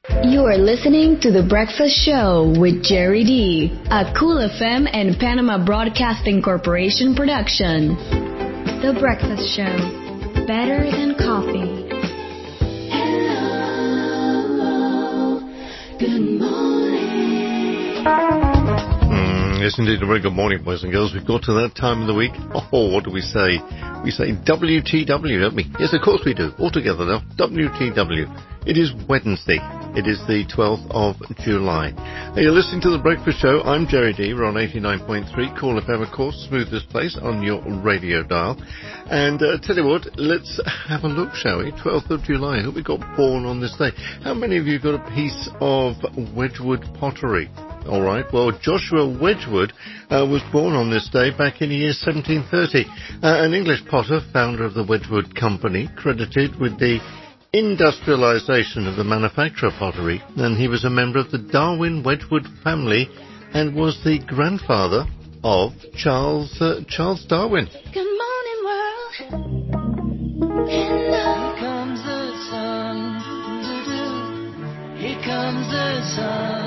You are listening to The Breakfast Show with Jerry D, a Cool FM and Panama Broadcasting Corporation production. The Breakfast Show, better than coffee. Hello, good morning. Yes, indeed, a very good morning, boys and girls. We've got to that time of the week. Oh, what do we say? We say WTW, don't we? Yes, of course we do. All together now. WTW. It is Wednesday. It is the 12th of July. You're listening to The Breakfast Show. I'm Jerry D. We're on 89.3. Cool FM, of course. Smoothest place on your radio dial. And tell you what, let's have a look, shall we? 12th of July. Who we got born on this day? How many of you got a piece of Wedgwood pottery? All right. Well, Joshua Wedgwood was born on this day back in the year 1730. An English potter, founder of the Wedgwood Company, credited with the industrialization of the manufacture of pottery, and he was a member of the Darwin Wedgwood family and was the grandfather of Charles Darwin. Good morning, world. Hello. Here comes the sun. Here comes the sun.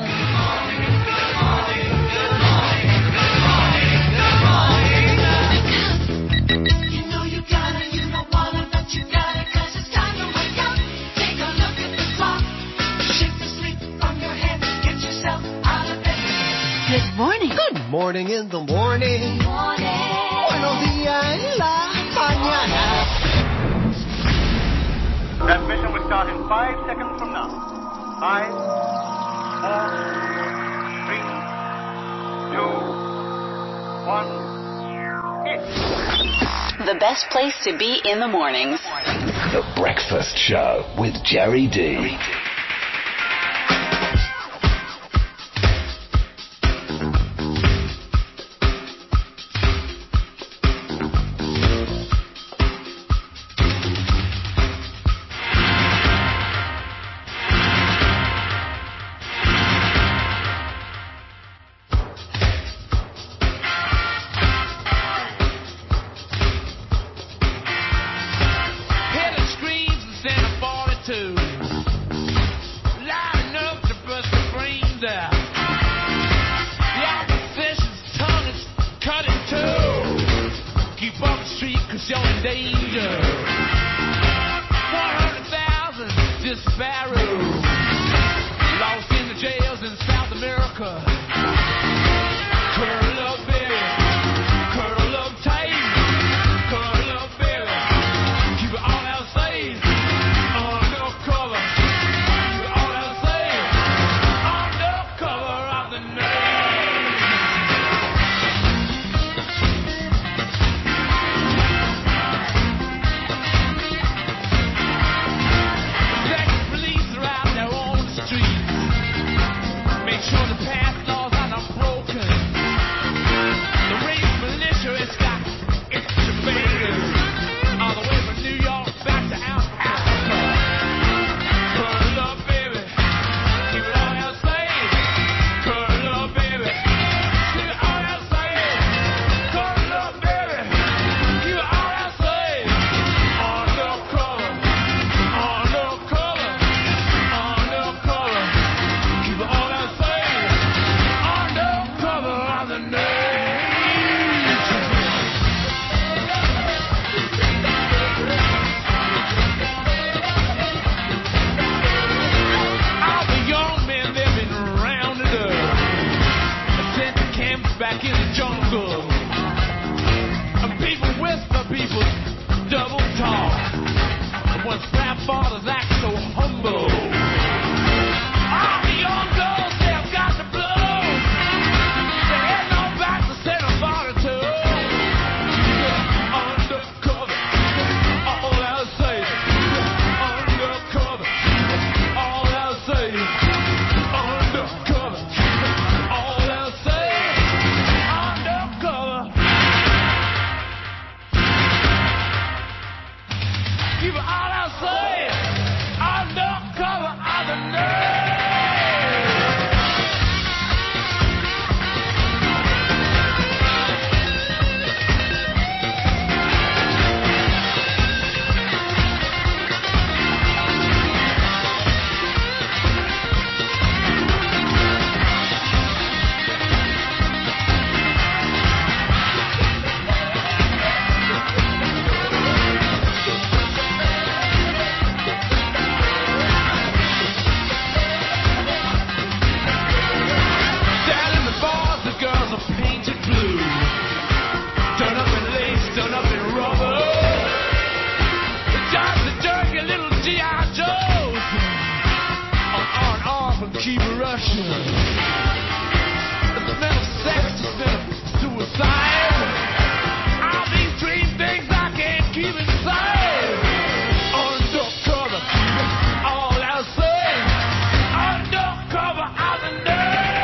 Good morning. Good morning in the morning. Buenos días en la mañana. Transmission will start in 5 seconds from now. 5, 4, 3, 2, 1, hit. The best place to be in the mornings. The Breakfast Show with Jerry D. Police are out there on the street. Make sure the path destruction. The smell of sex, the smell of suicide. All these dream things I can't keep inside. Undercover, all outside. Undercover, I'm the nerd.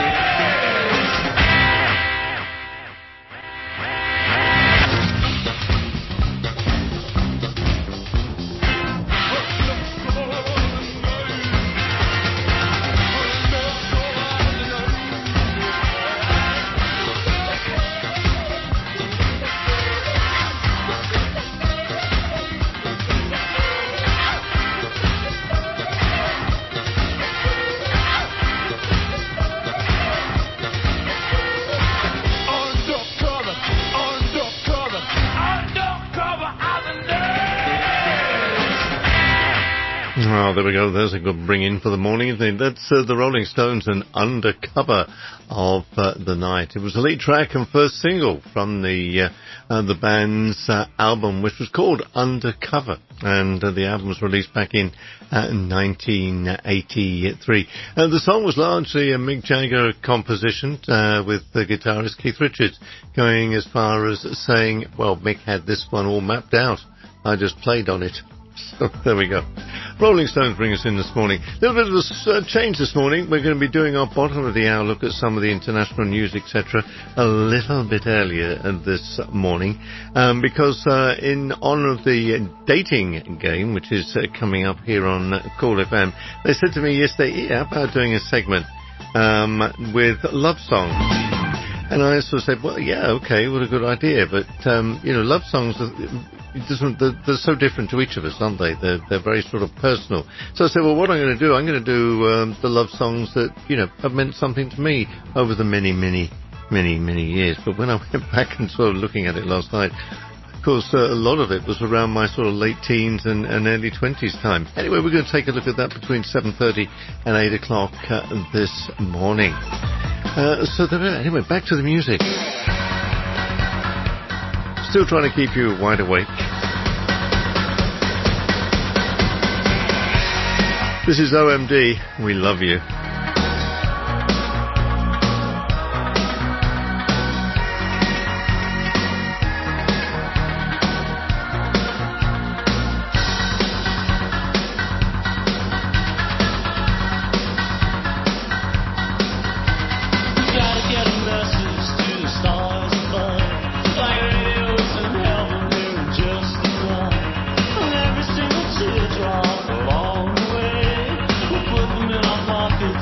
Oh, there we go. There's a good bring-in for the morning, isn't it? That's the Rolling Stones and Undercover of the Night. It was the lead track and first single from the band's album, which was called Undercover. And the album was released back in 1983. The song was largely a Mick Jagger composition with the guitarist Keith Richards going as far as saying, well, Mick had this one all mapped out. I just played on it. So there we go. Rolling Stones bring us in this morning. A little bit of a change this morning. We're going to be doing our bottom of the hour look at some of the international news, etc., a little bit earlier this morning, because in honour of the dating game, which is coming up here on Cool FM, they said to me yesterday, yeah, about doing a segment with love songs. And I sort of said, well, yeah, okay, what a good idea. But, love songs, they're so different to each of us, aren't they? They're very sort of personal. So I said, well, what I'm going to do, the love songs that, have meant something to me over the many, many, many, many years. But when I went back and sort of looking at it last night, of course, a lot of it was around my sort of late teens and early 20s time. Anyway, we're going to take a look at that between 7:30 and 8 o'clock this morning. Anyway, back to the music. Still trying to keep you wide awake. This is OMD. We love you. Along the way, we'll put them in our pockets.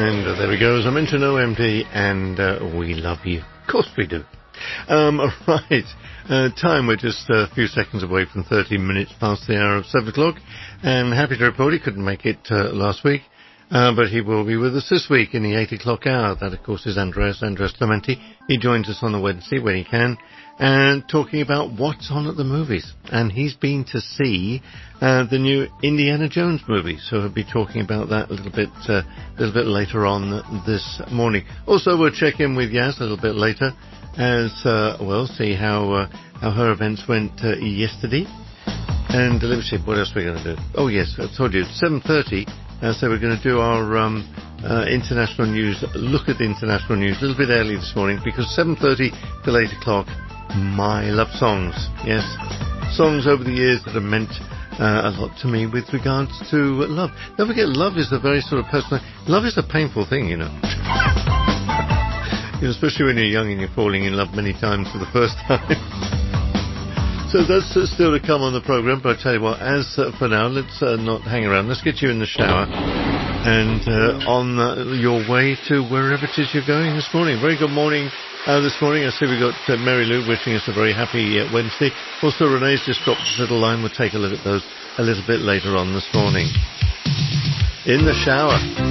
And there we go. As I mentioned, OMD, and we love you. Of course we do. Right. Time, we're just a few seconds away from 30 minutes past the hour of 7 o'clock. And happy to report he couldn't make it last week. But he will be with us this week in the 8 o'clock hour. That, of course, is Andres Clementi. He joins us on a Wednesday when he can, and talking about what's on at the movies. And he's been to see the new Indiana Jones movie, so he'll be talking about that a little bit later on this morning. Also, we'll check in with Yaz a little bit later, as see how her events went yesterday. And let me see, what else we're going to do? Oh yes, I told you, 7:30. So we're going to do our international news, look at the international news a little bit early this morning, because 7:30 till 8 o'clock, my love songs. Yes, songs over the years that have meant a lot to me with regards to love. Don't forget, love is a very sort of personal, love is a painful thing, you know. Especially when you're young and you're falling in love many times for the first time. So that's still to come on the programme, but I tell you what, as for now, let's not hang around. Let's get you in the shower and on your way to wherever it is you're going this morning. Very good morning this morning. I see we've got Mary Lou wishing us a very happy Wednesday. Also, Renee's just dropped a little line. We'll take a look at those a little bit later on this morning. In the shower,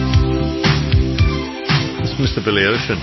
it's Mr. Billy Ocean.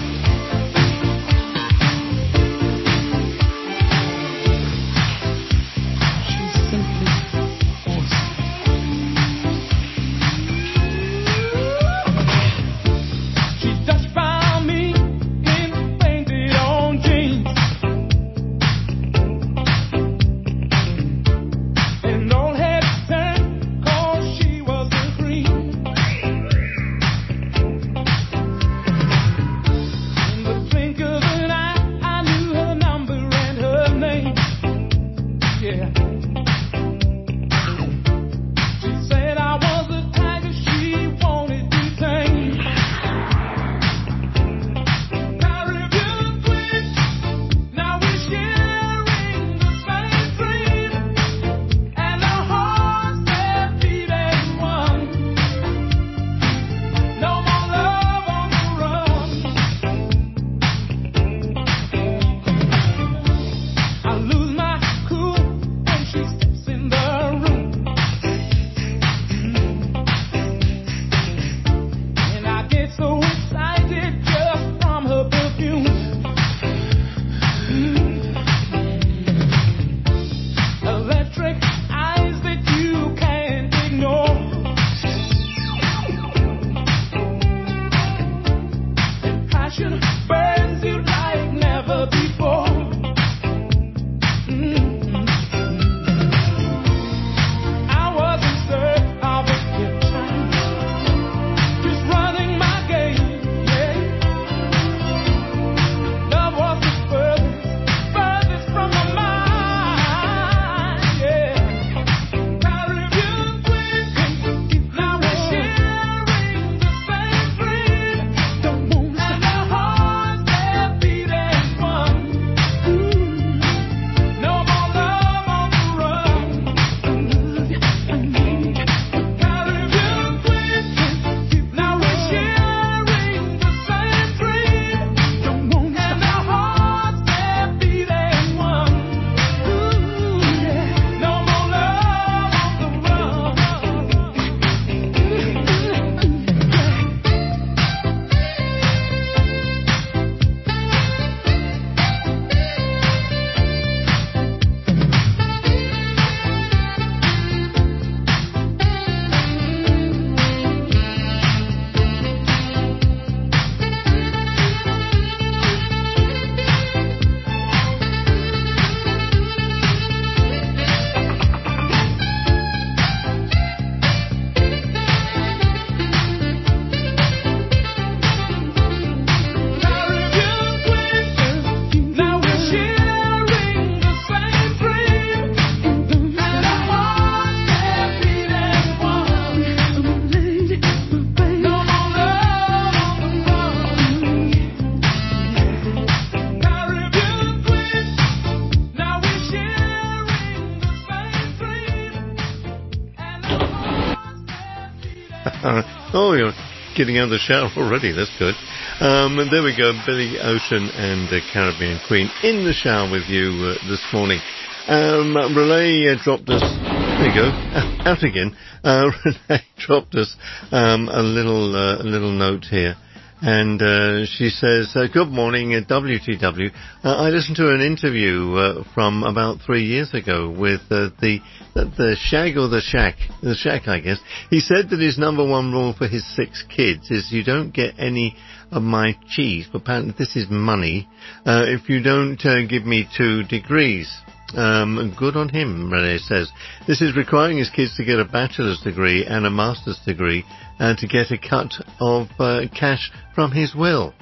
getting out of the shower already. That's good. And there we go, Billy Ocean and Caribbean Queen in the shower with you this morning. Renee dropped us. There you go, out again. Renee dropped us a little note here. And she says, good morning, WTW. I listened to an interview from about 3 years ago with the Shag or the Shack, I guess. He said that his number one rule for his 6 kids is you don't get any of my cheese, but apparently this is money, if you don't give me 2 degrees. Good on him, Renee says. This is requiring his kids to get a bachelor's degree and a master's degree and to get a cut of cash from his will.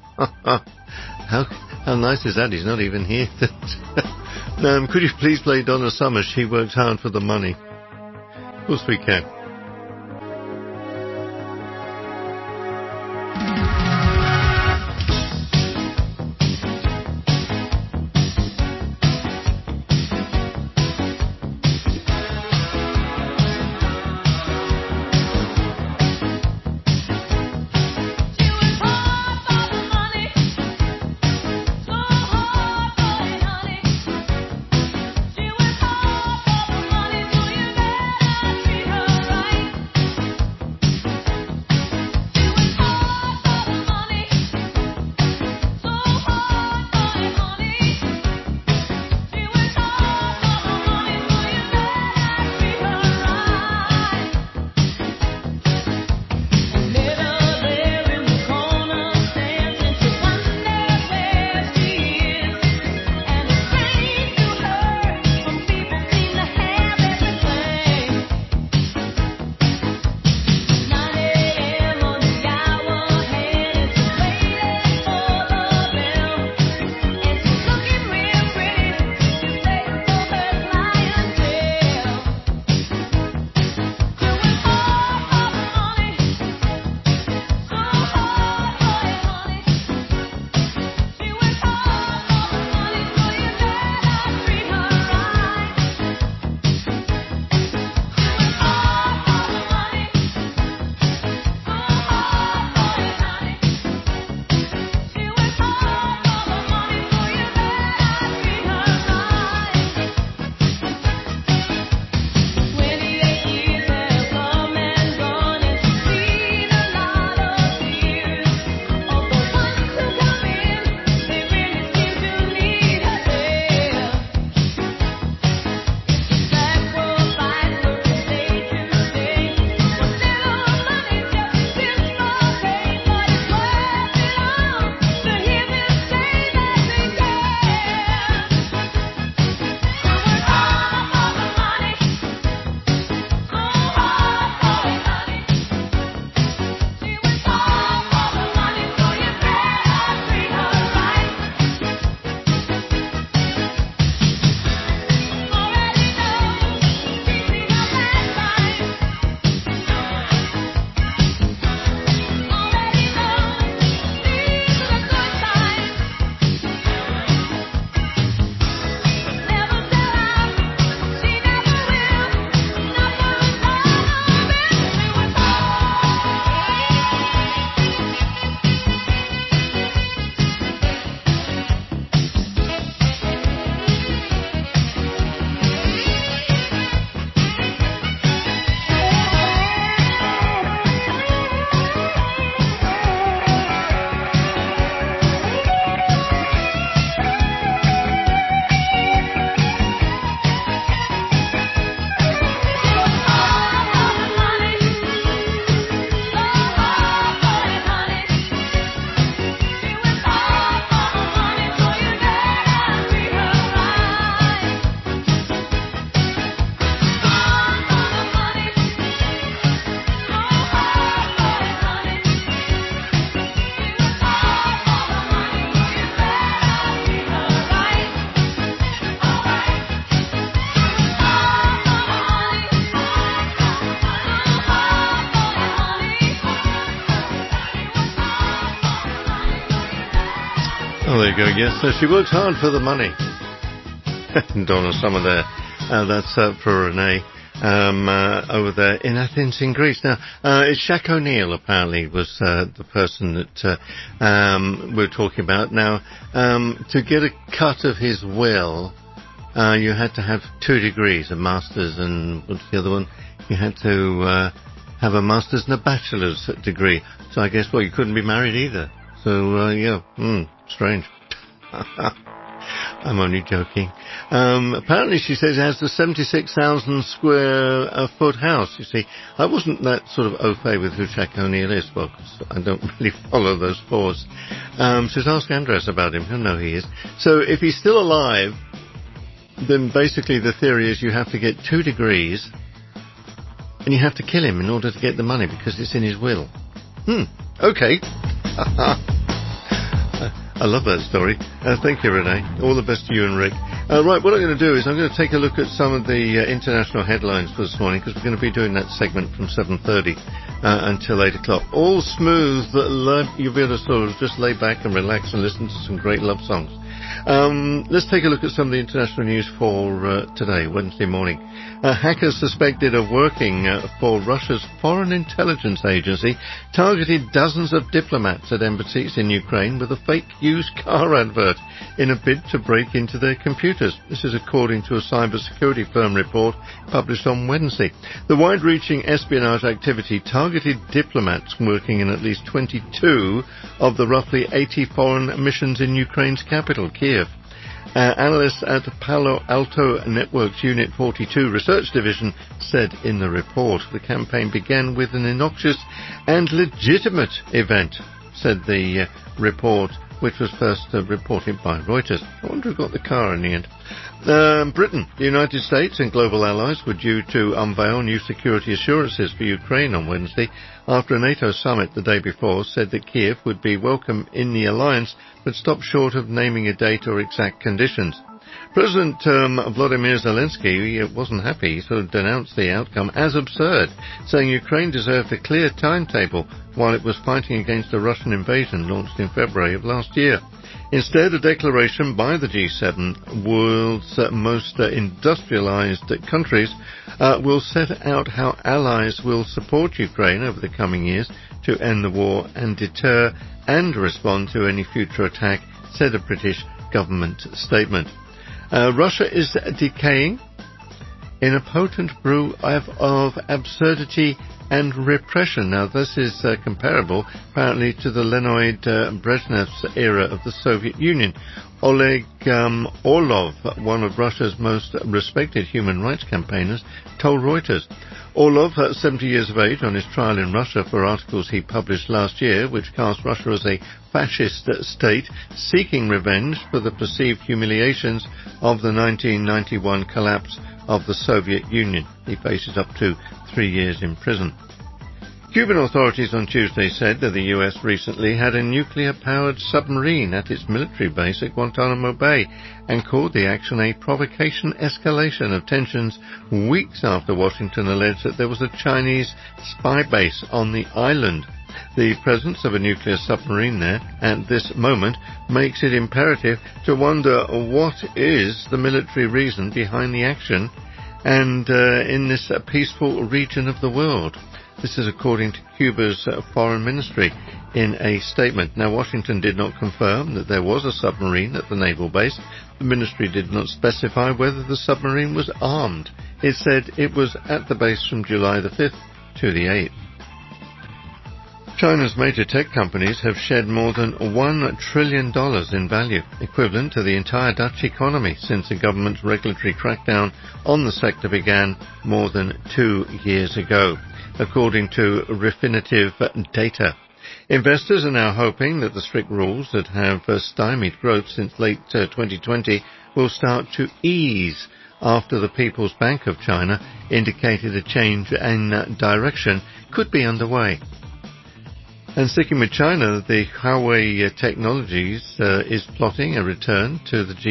How nice is that? He's not even here. Could you please play Donna Summer? She works hard for the money. Of course we can. Oh, there you go. Yes, so she works hard for the money. Donna Summer there. That's for Renee. over there in Athens in Greece. Now, it's Shaq O'Neal apparently was the person that we're talking about. Now, to get a cut of his will, you had to have 2 degrees, a master's and what's the other one? You had to have a master's and a bachelor's degree. So I guess, well, you couldn't be married either. So, strange. I'm only joking. Apparently, she says, it has the 76,000 square foot house. You see, I wasn't that sort of au fait with who Shaq O'Neal is, well, 'cause I don't really follow those fours. Says, ask Andres about him. He'll know who he is. So if he's still alive, then basically the theory is you have to get 2 degrees and you have to kill him in order to get the money because it's in his will. Okay. I love that story. Thank you, Renee. All the best to you and Rick. Right, what I'm going to do is I'm going to take a look at some of the international headlines for this morning because we're going to be doing that segment from 7:30 until 8 o'clock. All smooth. You'll be able to sort of just lay back and relax and listen to some great love songs. Let's take a look at some of the international news for today, Wednesday morning. Hackers suspected of working for Russia's Foreign Intelligence Agency targeted dozens of diplomats at embassies in Ukraine with a fake used car advert in a bid to break into their computers. This is according to a cybersecurity firm report published on Wednesday. The wide-reaching espionage activity targeted diplomats working in at least 22 of the roughly 80 foreign missions in Ukraine's capital, Kiev. Analysts at Palo Alto Networks Unit 42 Research Division said in the report the campaign began with an innocuous and legitimate event, said the report, which was first reported by Reuters. I wonder who got the car in the end. Britain, the United States and global allies were due to unveil new security assurances for Ukraine on Wednesday after a NATO summit the day before said that Kiev would be welcome in the alliance but stopped short of naming a date or exact conditions. President Volodymyr Zelensky wasn't happy. He sort of denounced the outcome as absurd, saying Ukraine deserved a clear timetable while it was fighting against a Russian invasion launched in February of last year. Instead, a declaration by the G7, world's most industrialized countries, will set out how allies will support Ukraine over the coming years to end the war and deter and respond to any future attack, said a British government statement. Russia is decaying in a potent brew of absurdity and repression. Now, this is comparable, apparently, to the Leonid-Brezhnev's era of the Soviet Union. Oleg Orlov, one of Russia's most respected human rights campaigners, told Reuters. Orlov, 70 years of age, on his trial in Russia for articles he published last year, which cast Russia as a fascist state seeking revenge for the perceived humiliations of the 1991 collapse of the Soviet Union. He faces up to 3 years in prison. Cuban authorities on Tuesday said that the U.S. recently had a nuclear-powered submarine at its military base at Guantanamo Bay and called the action a provocation escalation of tensions weeks after Washington alleged that there was a Chinese spy base on the island. The presence of a nuclear submarine there at this moment makes it imperative to wonder what is the military reason behind the action and in this peaceful region of the world. This is according to Cuba's foreign ministry in a statement. Now, Washington did not confirm that there was a submarine at the naval base. The ministry did not specify whether the submarine was armed. It said it was at the base from July the 5th to the 8th. China's major tech companies have shed more than $1 trillion in value, equivalent to the entire Dutch economy, since the government's regulatory crackdown on the sector began more than 2 years ago, according to Refinitiv data. Investors are now hoping that the strict rules that have stymied growth since late 2020 will start to ease after the People's Bank of China indicated a change in direction could be underway. And sticking with China, the Huawei Technologies is plotting a return to the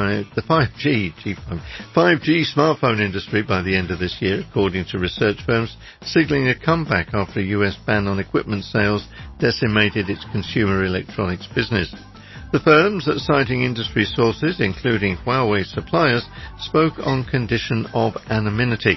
5G smartphone industry by the end of this year, according to research firms, signaling a comeback after a US ban on equipment sales decimated its consumer electronics business. The firms, citing industry sources, including Huawei suppliers, spoke on condition of anonymity.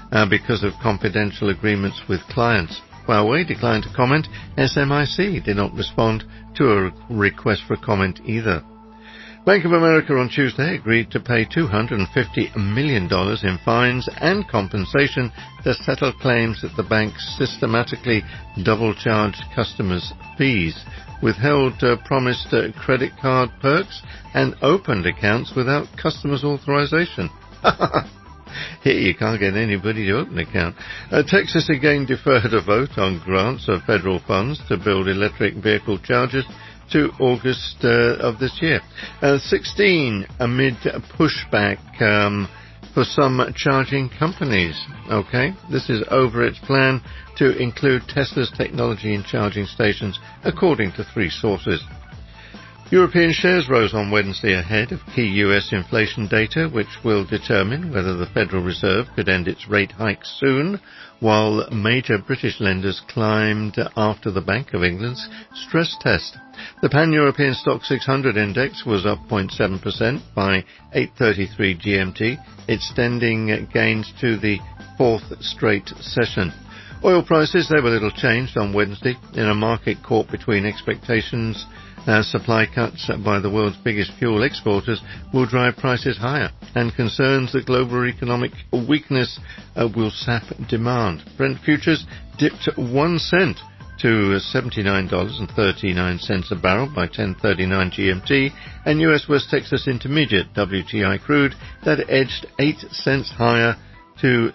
because of confidential agreements with clients. Huawei declined to comment. SMIC did not respond to a request for comment either. Bank of America on Tuesday agreed to pay $250 million in fines and compensation to settle claims that the bank systematically double-charged customers' fees, withheld promised credit card perks, and opened accounts without customers' authorization. Here you can't get anybody to open an account. Texas again deferred a vote on grants of federal funds to build electric vehicle chargers to August of this year. 16 amid pushback for some charging companies. Okay, this is over its plan to include Tesla's technology in charging stations, according to 3 sources. European shares rose on Wednesday ahead of key US inflation data, which will determine whether the Federal Reserve could end its rate hike soon, while major British lenders climbed after the Bank of England's stress test. The Pan-European Stock 600 index was up 0.7% by 8:33 GMT, extending gains to the 4th straight session. Oil prices, they were little changed on Wednesday in a market caught between expectations supply cuts by the world's biggest fuel exporters will drive prices higher, and concerns that global economic weakness will sap demand. Brent futures dipped 1 cent to $79.39 a barrel by 10:39 GMT, and US West Texas Intermediate WTI crude that edged 8 cents higher to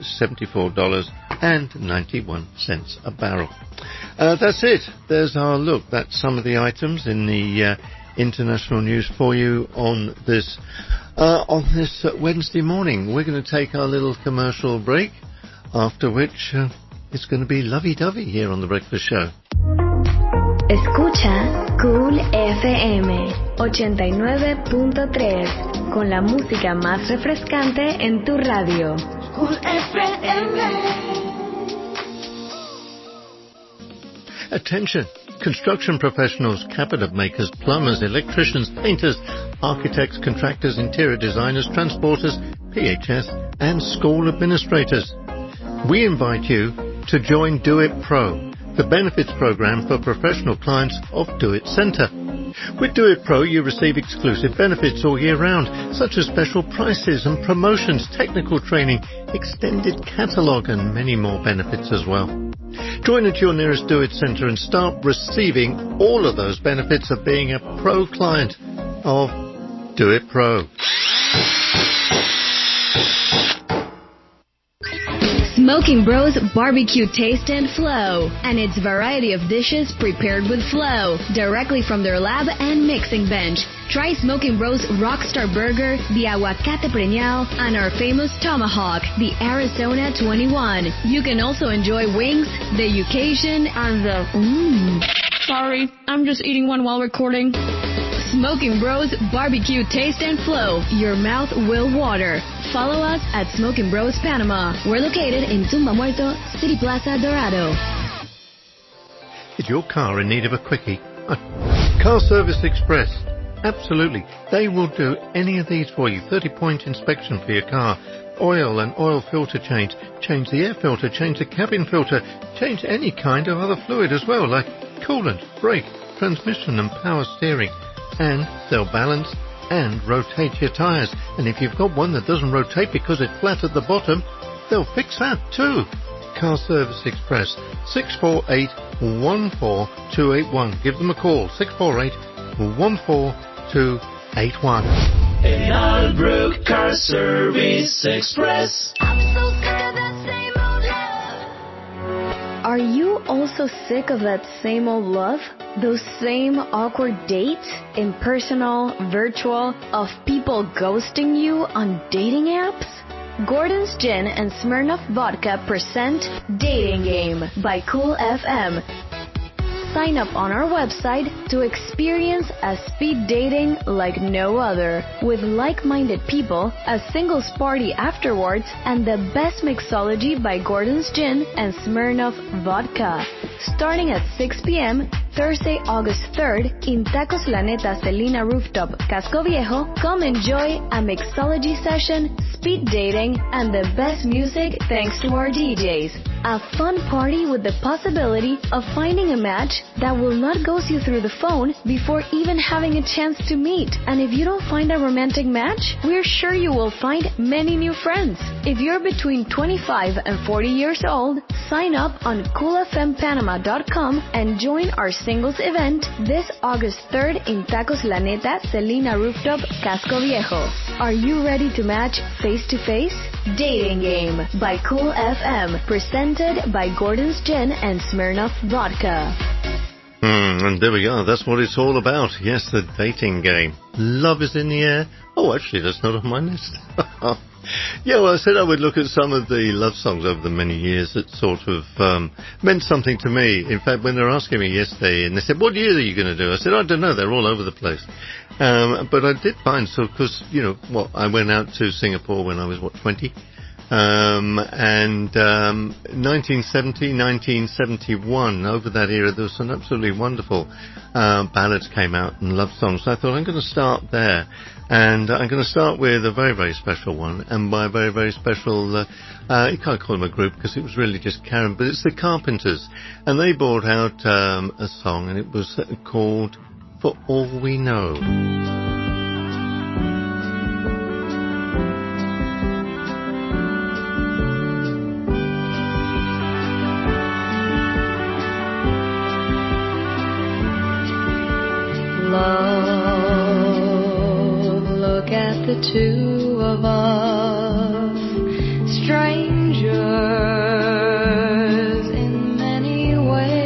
$74.91 a barrel. That's it. There's our look. That's some of the items in the international news for you on this Wednesday morning. We're going to take our little commercial break, after which it's going to be lovey-dovey here on The Breakfast Show. Escucha Cool FM 89.3 con la música más refrescante en tu radio. Cool FM. Attention! Construction professionals, cabinet makers, plumbers, electricians, painters, architects, contractors, interior designers, transporters, PHS, and school administrators. We invite you to join Do It Pro, the benefits program for professional clients of Do It Centre. With Do It Pro, you receive exclusive benefits all year round, such as special prices and promotions, technical training, extended catalogue, and many more benefits as well. Join at your nearest Do It Centre and start receiving all of those benefits of being a pro client of Do It Pro. Smoking Bros Barbecue Taste and Flow, and its variety of dishes prepared with flow, directly from their lab and mixing bench. Try Smoking Bros Rockstar Burger, the Aguacate Preñao, and our famous Tomahawk, the Arizona 21. You can also enjoy wings, the Yucation, and the Sorry, I'm just eating one while recording. Smoking Bros Barbecue Taste and Flow. Your mouth will water. Follow us at Smoking Bros Panama. We're located in Tumba Muerto, City Plaza, Dorado. Is your car in need of a quickie? Car Service Express. Absolutely. They will do any of these for you. 30-point inspection for your car. Oil and oil filter change. Change the air filter. Change the cabin filter. Change any kind of other fluid as well, like coolant, brake, transmission and power steering. And they'll balance and rotate your tyres. And if you've got one that doesn't rotate because it's flat at the bottom, they'll fix that too. Car Service Express, 648-14281. Give them a call, 648-14281. In Albrook Car Service Express. I'm so sick of that same old love. Are you also sick of that same old love? Those same awkward dates, impersonal, virtual, of people ghosting you on dating apps? Gordon's Gin and Smirnoff Vodka present Dating Game by Cool FM. Sign up on our website to experience a speed dating like no other, with like-minded people, a singles party afterwards, and the best mixology by Gordon's Gin and Smirnoff Vodka. starting at 6 p.m. Thursday, August 3rd in Tacos La Neta Celina Rooftop, Casco Viejo. Come enjoy a mixology session, speed dating, and the best music thanks to our DJs. A fun party with the possibility of finding a match that will not ghost you through the phone before even having a chance to meet. And if you don't find a romantic match, we're sure you will find many new friends. If you're between 25 and 40 years old, sign up on coolfmpanama.com and join our singles event this August 3rd in Tacos La Neta Celina Rooftop, Casco Viejo. Are you ready to match face to face? Dating Game by Cool FM, presented by Gordon's Gin and Smirnoff Vodka. And there we are. That's what it's all about. Yes, the dating game. Love is in the air. Oh, actually, that's not on my list. Yeah, well, I said I would look at some of the love songs over the many years that sort of meant something to me. In fact, when they were asking me yesterday, and they said, what year are you going to do? I said, I don't know. They're all over the place. But I did find, so because, I went out to Singapore when I was, 20? And 1970, 1971, over that era, there was some absolutely wonderful ballads came out and love songs. So I thought, I'm going to start there. And I'm going to start with a very, very special one. And by a very, very special, you can't call them a group because it was really just Karen, but it's the Carpenters. And they brought out a song, and it was called For All We Know. Love, look at the two of us, strangers in many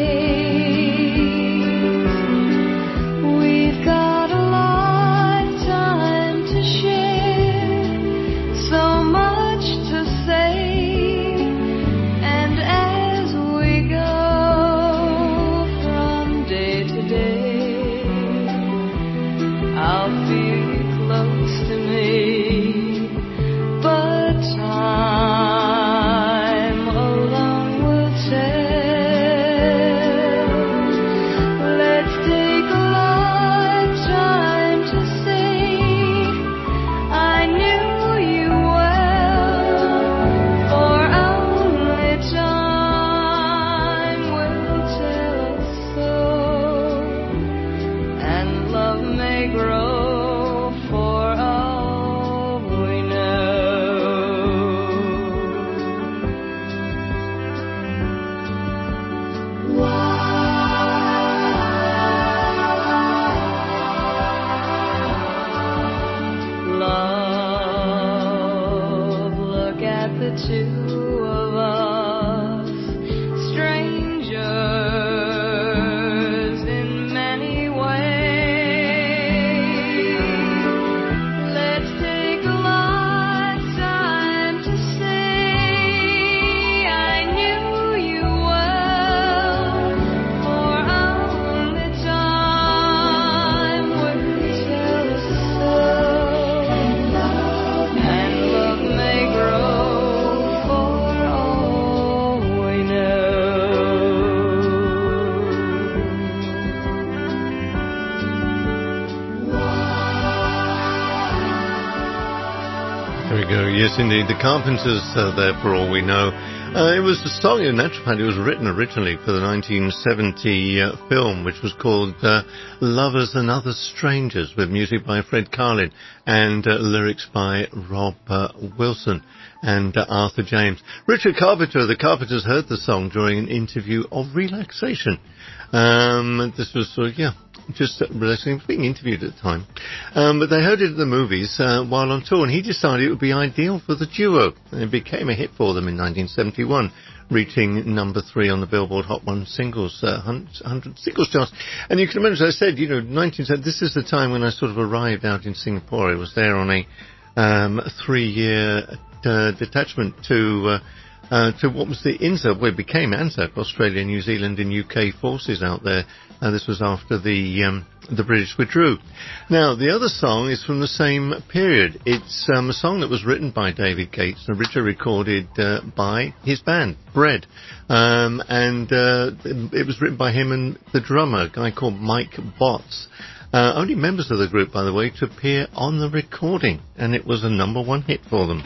ways. We've got a lifetime to share, so much to say, and as we go from day to day, I'll feel you close to me, but time alone will tell. Let's take a lifetime to see. I knew you well, for only time will tell us so, and love may grow for all we know. Love, look at the two of us, strangers in many ways. Let's take a lifetime to say I knew you well, for only time will tell us so, and love may grow for all we know. There we go. Yes, indeed. The Carpenters there for all we know. It was a song, in actual fact, it was written originally for the 1970 film, which was called Lovers and Other Strangers, with music by Fred Karlin and lyrics by Rob Wilson and Arthur James. Richard Carpenter of the Carpenters heard the song during an interview of relaxation. This was just relaxing, being interviewed at the time. But they heard it at the movies while on tour, and he decided it would be ideal for the duo. And it became a hit for them in 1971, reaching number 3 on the Billboard Hot 100 singles charts. And you can imagine, as I said, 1970, this is the time when I sort of arrived out in Singapore. I was there on a 3-year detachment to to what was the INZA, well, it became ANZAC, Australia, New Zealand and UK forces out there. This was after the British withdrew. Now, the other song is from the same period. It's a song that was written by David Gates and originally recorded by his band, Bread. It was written by him and the drummer, a guy called Mike Botts. Only members of the group, by the way, to appear on the recording, and it was a number one hit for them.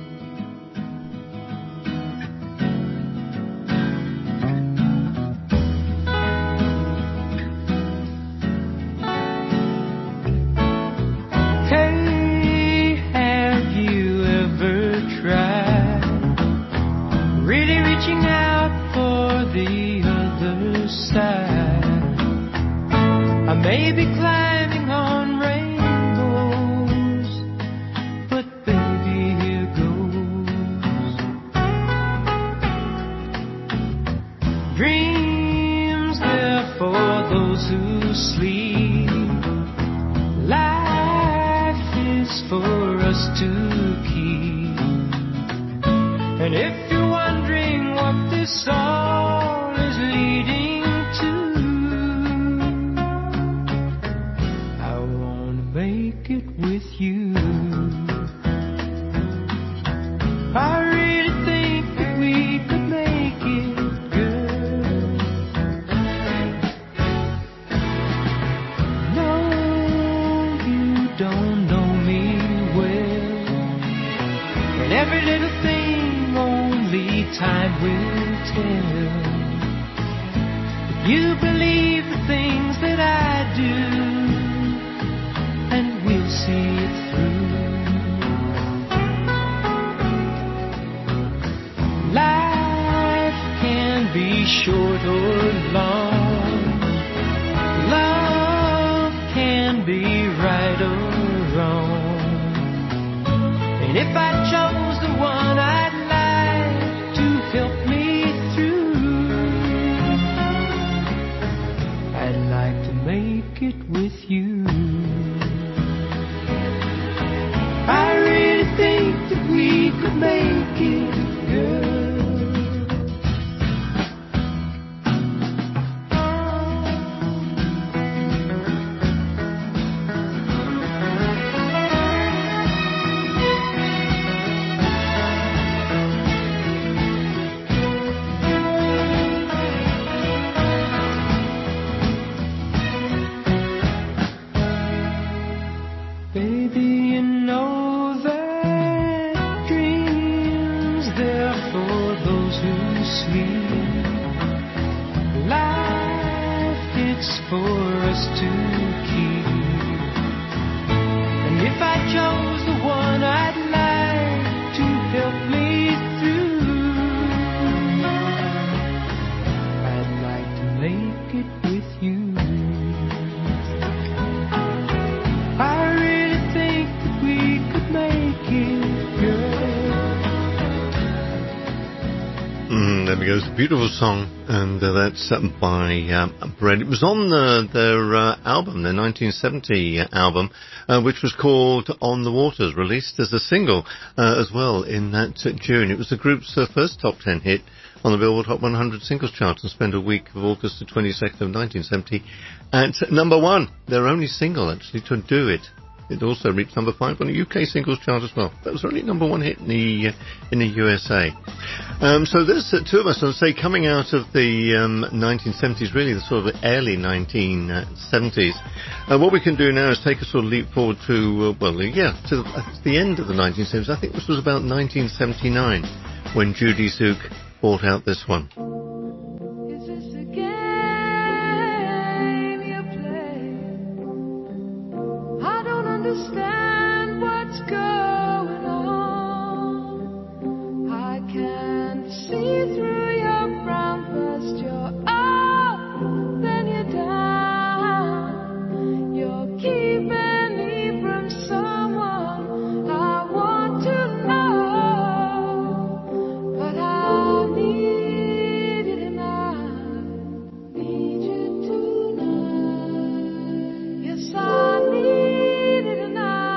Beautiful song, and that's by Bread. It was on their album, their 1970 album, which was called On the Waters, released as a single as well in that June. It was the group's first top 10 hit on the Billboard Hot 100 singles chart and spent a week of August the 22nd of 1970 at number one. Their only single, actually, to do it. It also reached number 5 on the UK singles chart as well. That was only number one hit in the USA. So there's two of us, I would say, coming out of the 1970s, really the sort of early 1970s. What we can do now is take a sort of leap forward to, to the end of the 1970s. I think this was about 1979 when Judy Zook brought out this one. Understand what's going on. I can't see through your frown. First you're up, then you're down. You're keeping me from someone I want to know, but I need you tonight. Need you tonight. Yes, I need.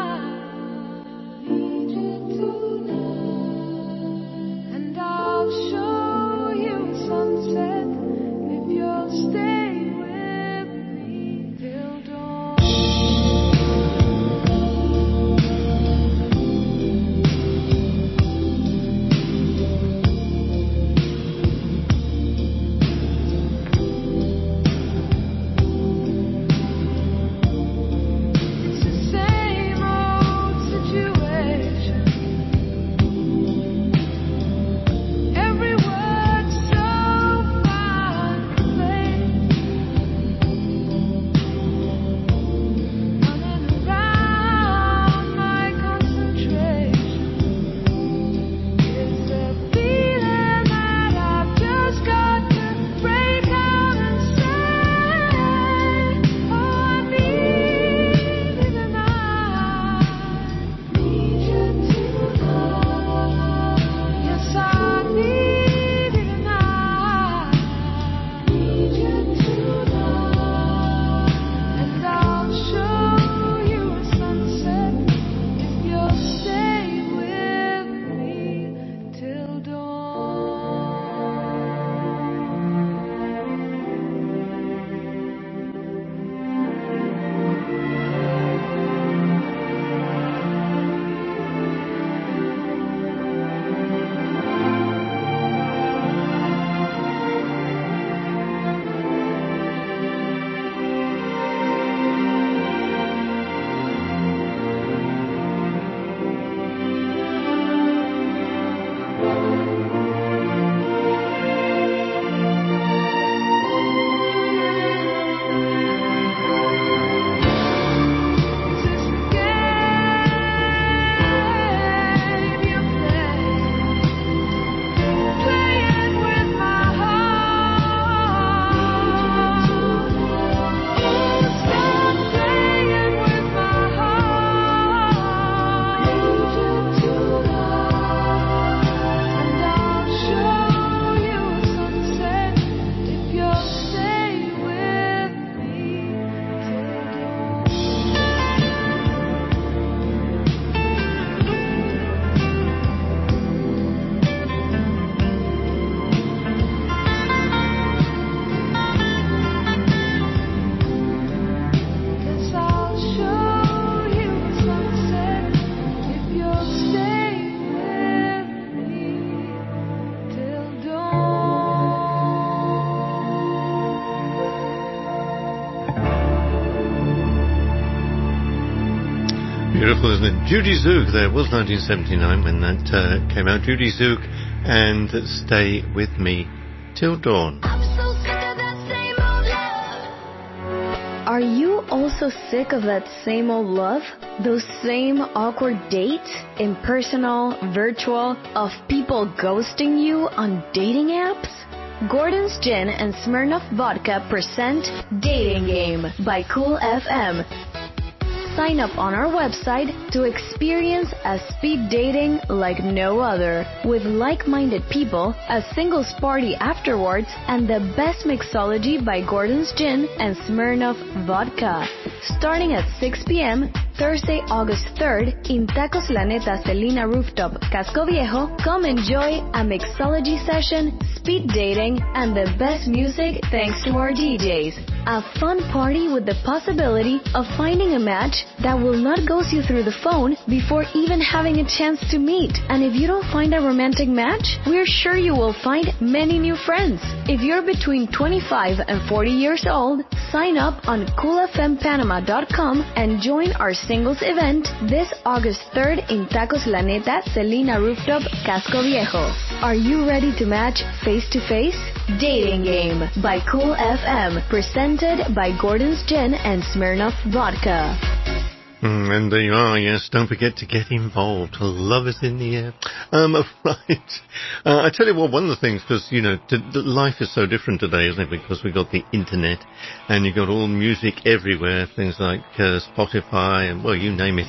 Beautiful, isn't it? Judy Zook, there was 1979 when that came out. Judy Zook and Stay With Me Till Dawn. I'm so sick of that same old love. Are you also sick of that same old love? Those same awkward dates, impersonal, virtual, of people ghosting you on dating apps? Gordon's Gin and Smirnoff Vodka present Dating Game by Cool FM. Sign up on our website to experience a speed dating like no other, with like-minded people, a singles party afterwards, and the best mixology by Gordon's Gin and Smirnoff Vodka. Starting at 6 p.m., Thursday, August 3rd, in Tacos La Neta Celina Rooftop, Casco Viejo, come enjoy a mixology session, speed dating, and the best music thanks to our DJs. A fun party with the possibility of finding a match that will not ghost you through the phone before even having a chance to meet. And if you don't find a romantic match, we're sure you will find many new friends. If you're between 25 and 40 years old, sign up on coolfmpanama.com and join our singles event this August 3rd in Tacos La Neta, Celina Rooftop, Casco Viejo. Are you ready to match face to face? Dating Game by Cool FM, presented by Gordon's Gin and Smirnoff Vodka. And there you are, yes. Don't forget to get involved. Love is in the air. Right. I tell you what, one of the things, because, you know, life is so different today, isn't it? Because we've got the internet, and you've got all music everywhere, things like Spotify, and, well, you name it,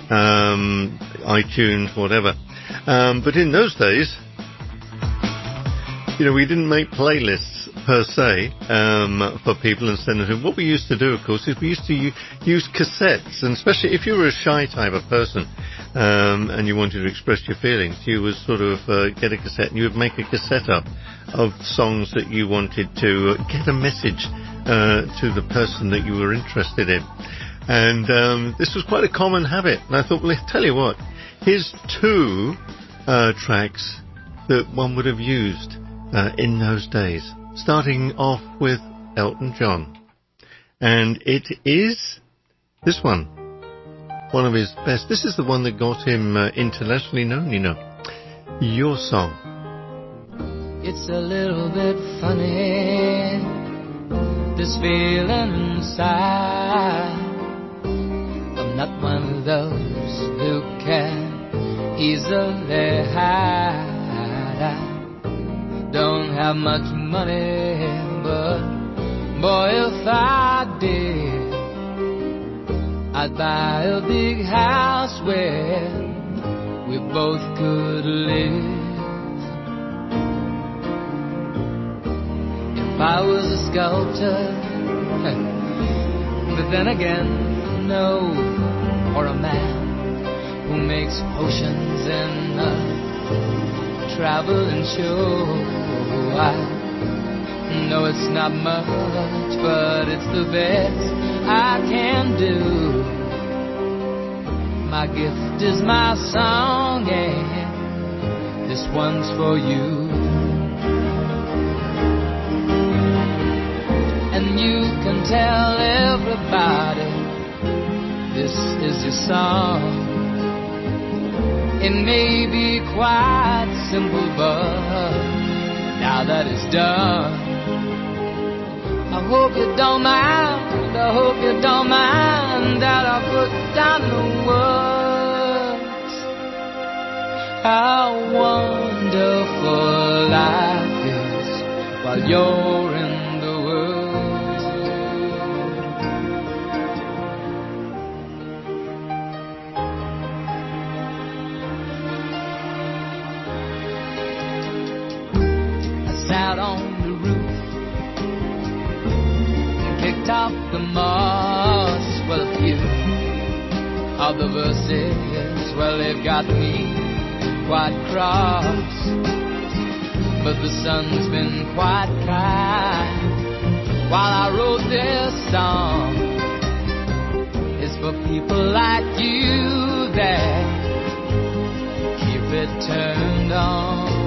iTunes, whatever. But in those days, you know, we didn't make playlists per se for people and send them. What we used to do, of course, is we used to use cassettes, and especially if you were a shy type of person and you wanted to express your feelings, you would sort of get a cassette and you would make a cassette up of songs that you wanted to get a message to the person that you were interested in. And this was quite a common habit. And I thought, well, I'll tell you what, here's two tracks that one would have used in those days. Starting off with Elton John. And it is this one of his best. This is the one that got him internationally known, you know. Your Song. It's a little bit funny, this feeling inside. I'm not one of those who can easily hide. Don't have much money, but boy, if I did, I'd buy a big house where we both could live. If I was a sculptor, but then again, no, or a man who makes potions in a traveling show. I know it's not much, but it's the best I can do. My gift is my song, and this one's for you. And you can tell everybody this is your song. It may be quite simple, but now that it's done, I hope you don't mind, I hope you don't mind that I put down the words. How wonderful life is while you're in the world. Out on the roof and kicked off the moss. Well, a few of the verses, well, they've got me quite cross, but the sun's been quite kind while I wrote this song. It's for people like you that keep it turned on.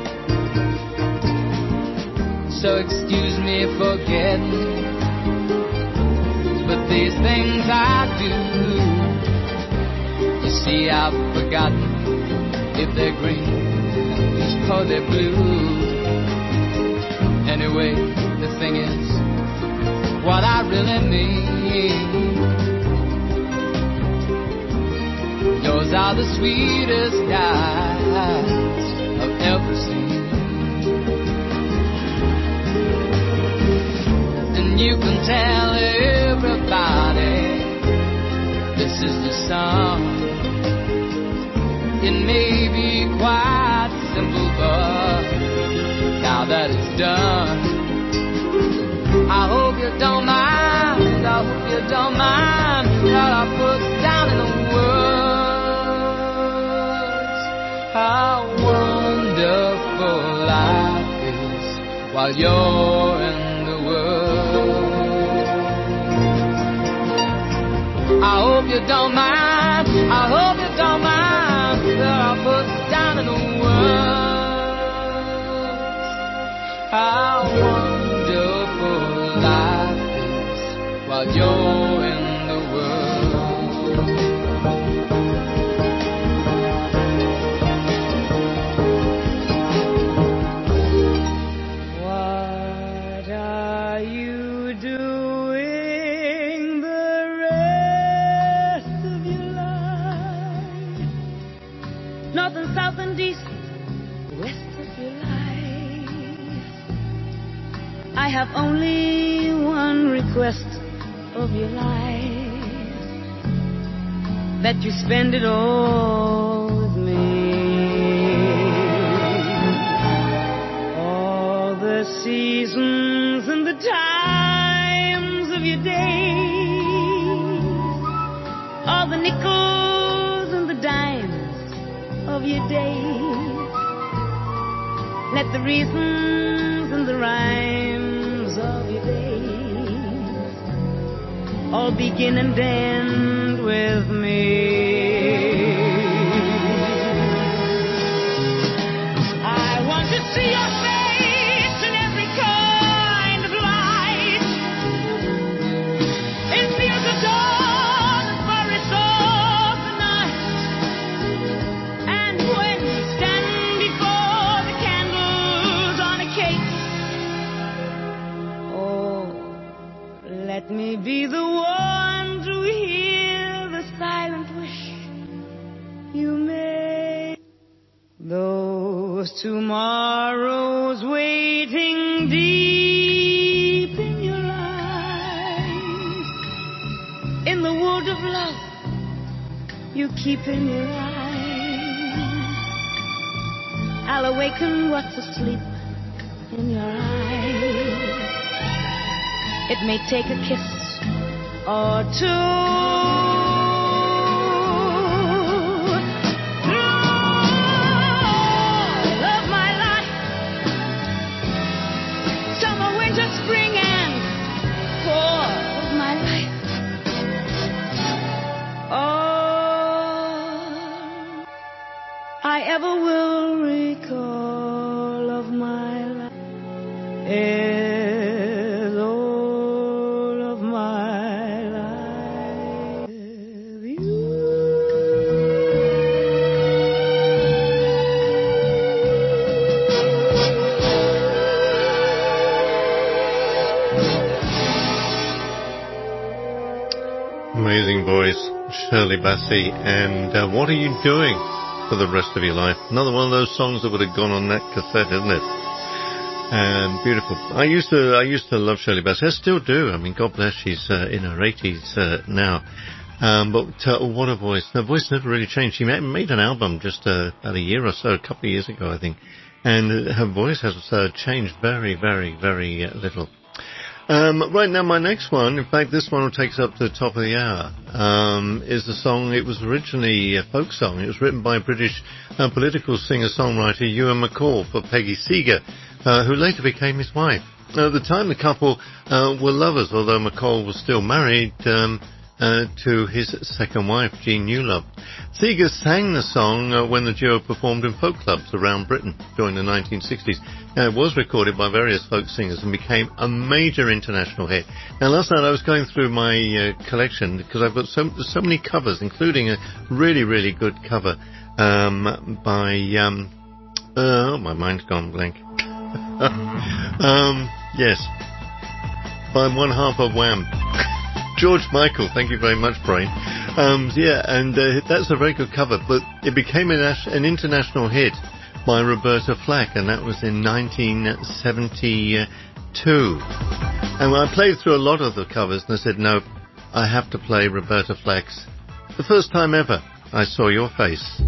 So excuse me for getting, but these things I do See, I've forgotten if they're green or they're blue. Anyway, the thing is, what I really mean, yours are the sweetest eyes I've ever seen. And you can tell everybody this is the song. It may be quite simple, but now that it's done, I hope you don't mind, I hope you don't mind that I put down in the words how wonderful life is while you're in the world. I hope you don't mind, I hope you don't mind that I put down in the words how wonderful life is while you're in the world. What are you doing the rest of your life? North and south and east, west of your life. I have only one request of your life, that you spend it all with me. All the seasons and the times of your days, all the nickels and the dimes of your days. Let the reasons and the rhymes of your days all begin and end with me. I want to see your face in every kind of light, in fields of dawn and forests of the night. And when we stand before the candles on a cake, oh, let me be the one to hear the silent wish you make. Those tomorrows waiting deep in your eyes, in the wood of love you keep in your eyes. I'll awaken what's asleep in your eyes. It may take a kiss or two. All of my life, summer, winter, spring, and fall of my life. All I ever will recall of my life is all of my life with you. Amazing voice, Shirley Bassey, and what are you doing for the rest of your life? Another one of those songs that would have gone on that cassette, isn't it? Beautiful. I used to love Shirley Bassey. I still do. I mean, God bless, she's in her 80s now. But what a voice. Her voice never really changed. She made an album just about a year or so, a couple of years ago, I think. And her voice has changed very, very, very little. Right now, my next one, in fact, this one will take us up to the top of the hour, is the song. It was originally a folk song. It was written by British political singer-songwriter Ewan McCall for Peggy Seeger, who later became his wife. At the time, the couple were lovers, although McCall was still married. to his second wife, Jean Newlove. Seeger sang the song when the duo performed in folk clubs around Britain during the 1960s. Now, it was recorded by various folk singers and became a major international hit. Now, last night I was going through my collection because I've got so many covers, including a really, really good cover by... my mind's gone blank. Yes. By one half of Wham. George Michael, thank you very much, Brain. That's a very good cover, but it became an international hit by Roberta Flack, and that was in 1972. And I played through a lot of the covers, and I said, no, I have to play Roberta Flack's The First Time Ever I Saw Your Face.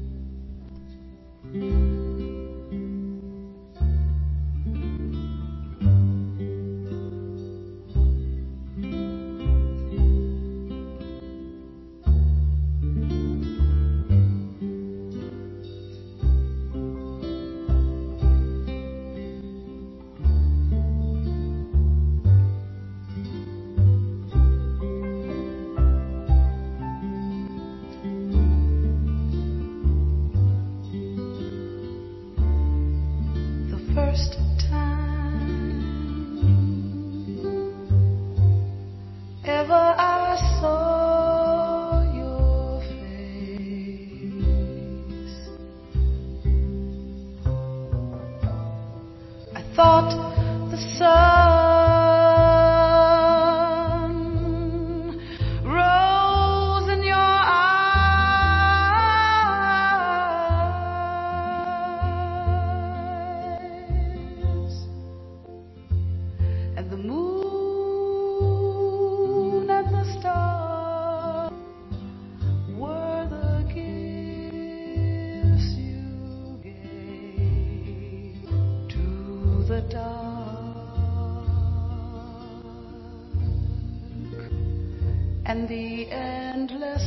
And the endless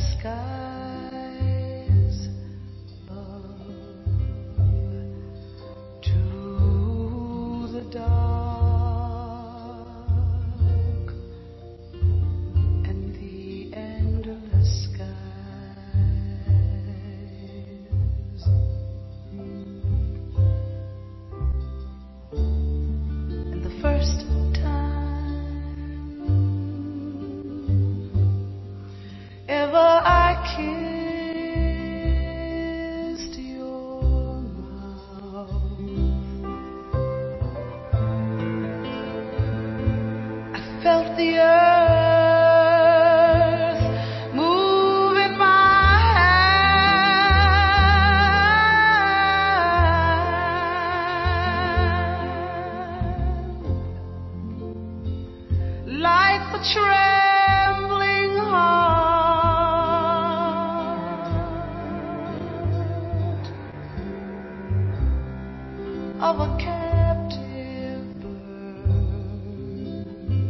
skies above, to the dark, and the endless skies, and the first ever I kissed your mouth, I felt the earth move in my hand, like the trembling heart of a captive bird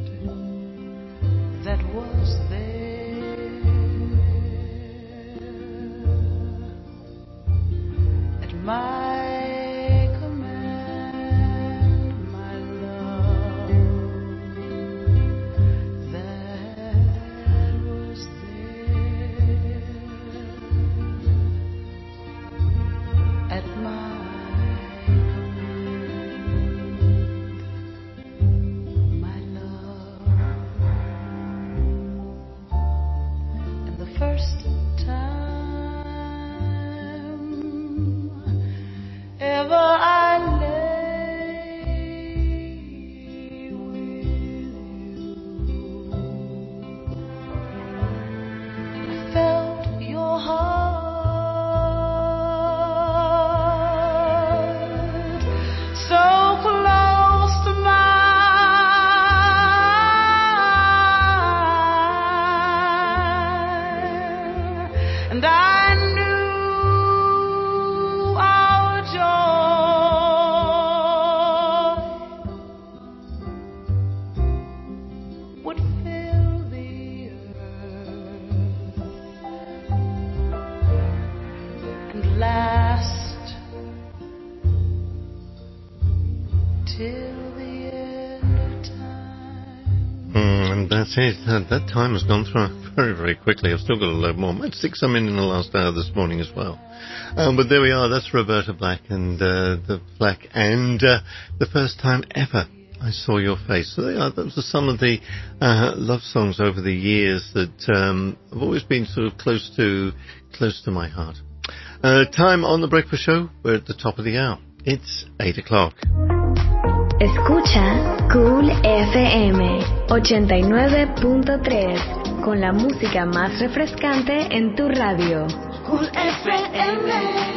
that was there at my command, my love, that was there at my first time ever I lay with you, I felt your heart so close to mine. And I knew our joy would fill the earth and last till the end of time. And That's it. That time has gone through very, very quickly. I've still got a load more. Might stick some in the last hour this morning as well. But there we are. That's Roberta Flack and the first time ever I saw your face. So those are some of the love songs over the years that have always been sort of close to my heart. Time on the breakfast show. We're at the top of the hour. It's 8 o'clock. Escucha Cool FM 89.3 con la música más refrescante en tu radio. Cool FM.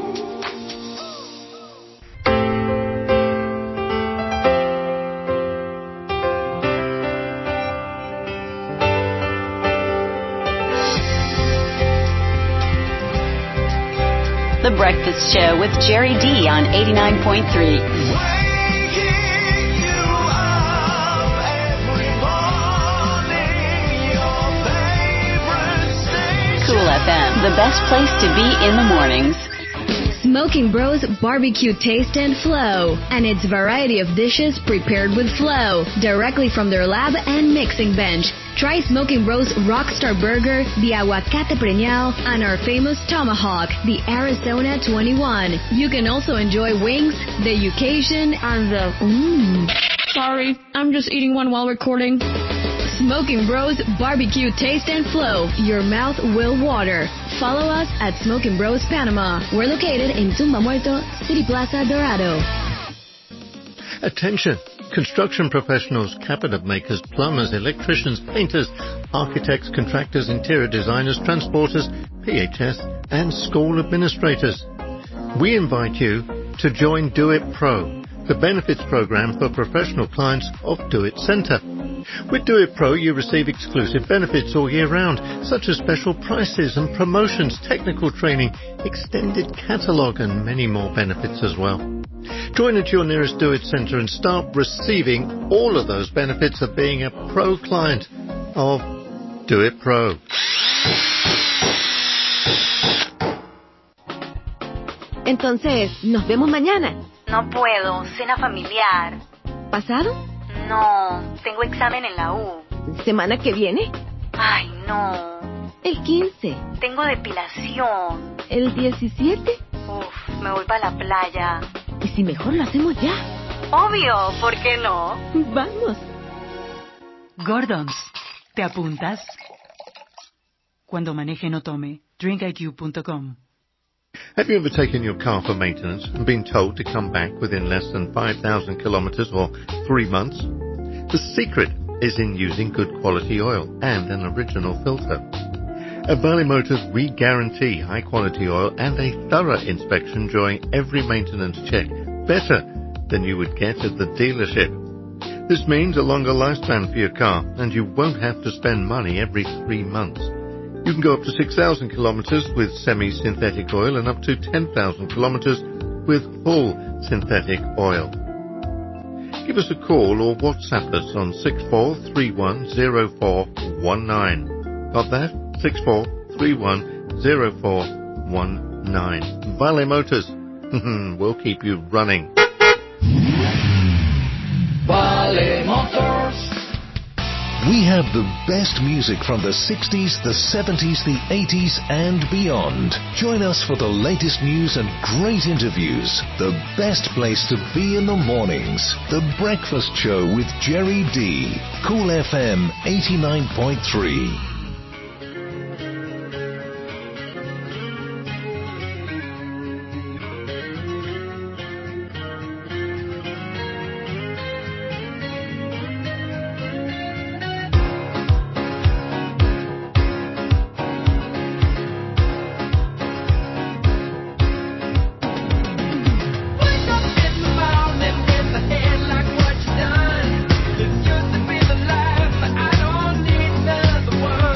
The Breakfast Show with Jerry D on 89.3. Cool FM, the best place to be in the mornings. Smoking Bros Barbecue Taste and Flow, and its variety of dishes prepared with flow, directly from their lab and mixing bench. Try Smoking Bros Rockstar Burger, the Aguacate Preñao, and our famous Tomahawk, the Arizona 21. You can also enjoy wings, the Yucation, and the Sorry, I'm just eating one while recording. Smoking Bros Barbecue Taste and Flow. Your mouth will water. Follow us at Smoking Bros Panama. We're located in Tumba Muerto, City Plaza, Dorado. Attention! Construction professionals, cabinet makers, plumbers, electricians, painters, architects, contractors, interior designers, transporters, PHS, and school administrators. We invite you to join Do It Pro, the benefits program for professional clients of Do It Centre. With Do It Pro, you receive exclusive benefits all year round, such as special prices and promotions, technical training, extended catalogue, and many more benefits as well. Join at your nearest Do It Centre and start receiving all of those benefits of being a pro client of Do It Pro. Entonces, ¿nos vemos mañana? No puedo, cena familiar. ¿Pasado? No, tengo examen en la U. ¿Semana que viene? Ay, no. El 15. Tengo depilación. ¿El 17? Uf, me voy para la playa. ¿Y si mejor lo hacemos ya? Obvio, ¿por qué no? Vamos. Gordons, ¿te apuntas? Cuando maneje no tome. drinkiq.com. Have you ever taken your car for maintenance and been told to come back within less than 5,000 kilometres or 3 months? The secret is in using good quality oil and an original filter. At Valley Motors, we guarantee high quality oil and a thorough inspection during every maintenance check, better than you would get at the dealership. This means a longer lifespan for your car, and you won't have to spend money every 3 months. You can go up to 6,000 kilometres with semi-synthetic oil and up to 10,000 kilometres with full synthetic oil. Give us a call or WhatsApp us on 64310419. Got that? 64310419. Valley Motors. We'll keep you running. Valley Motors. We have the best music from the 60s, the 70s, the 80s, and beyond. Join us for the latest news and great interviews. The best place to be in the mornings. The Breakfast Show with Jerry D. Cool FM 89.3. World.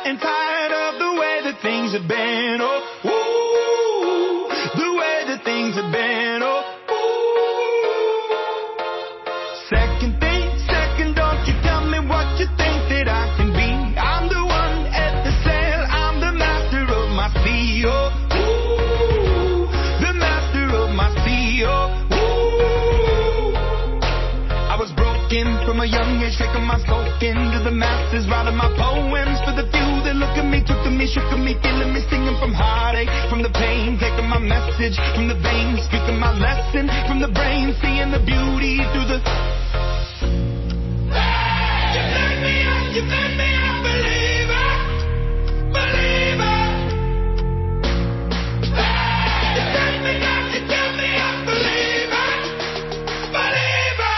and tired of the way that things have been. Oh, ooh, the way that things have been. Oh, ooh. Second, don't you tell me what you think that I can be. I'm the one at the sail, I'm the master of my sea. Oh, ooh, the master of my sea. Oh, ooh. I was broken from a young age, taking my soul into the masses, writing my poems for the few that look at me, took to me, shook at me, feeling me, singing from heartache, from the pain, taking my message from the veins, speaking my lesson from the brain, seeing the beauty through the... You made me a believer, believer. You tell me not, you tell me I'm believer, believer.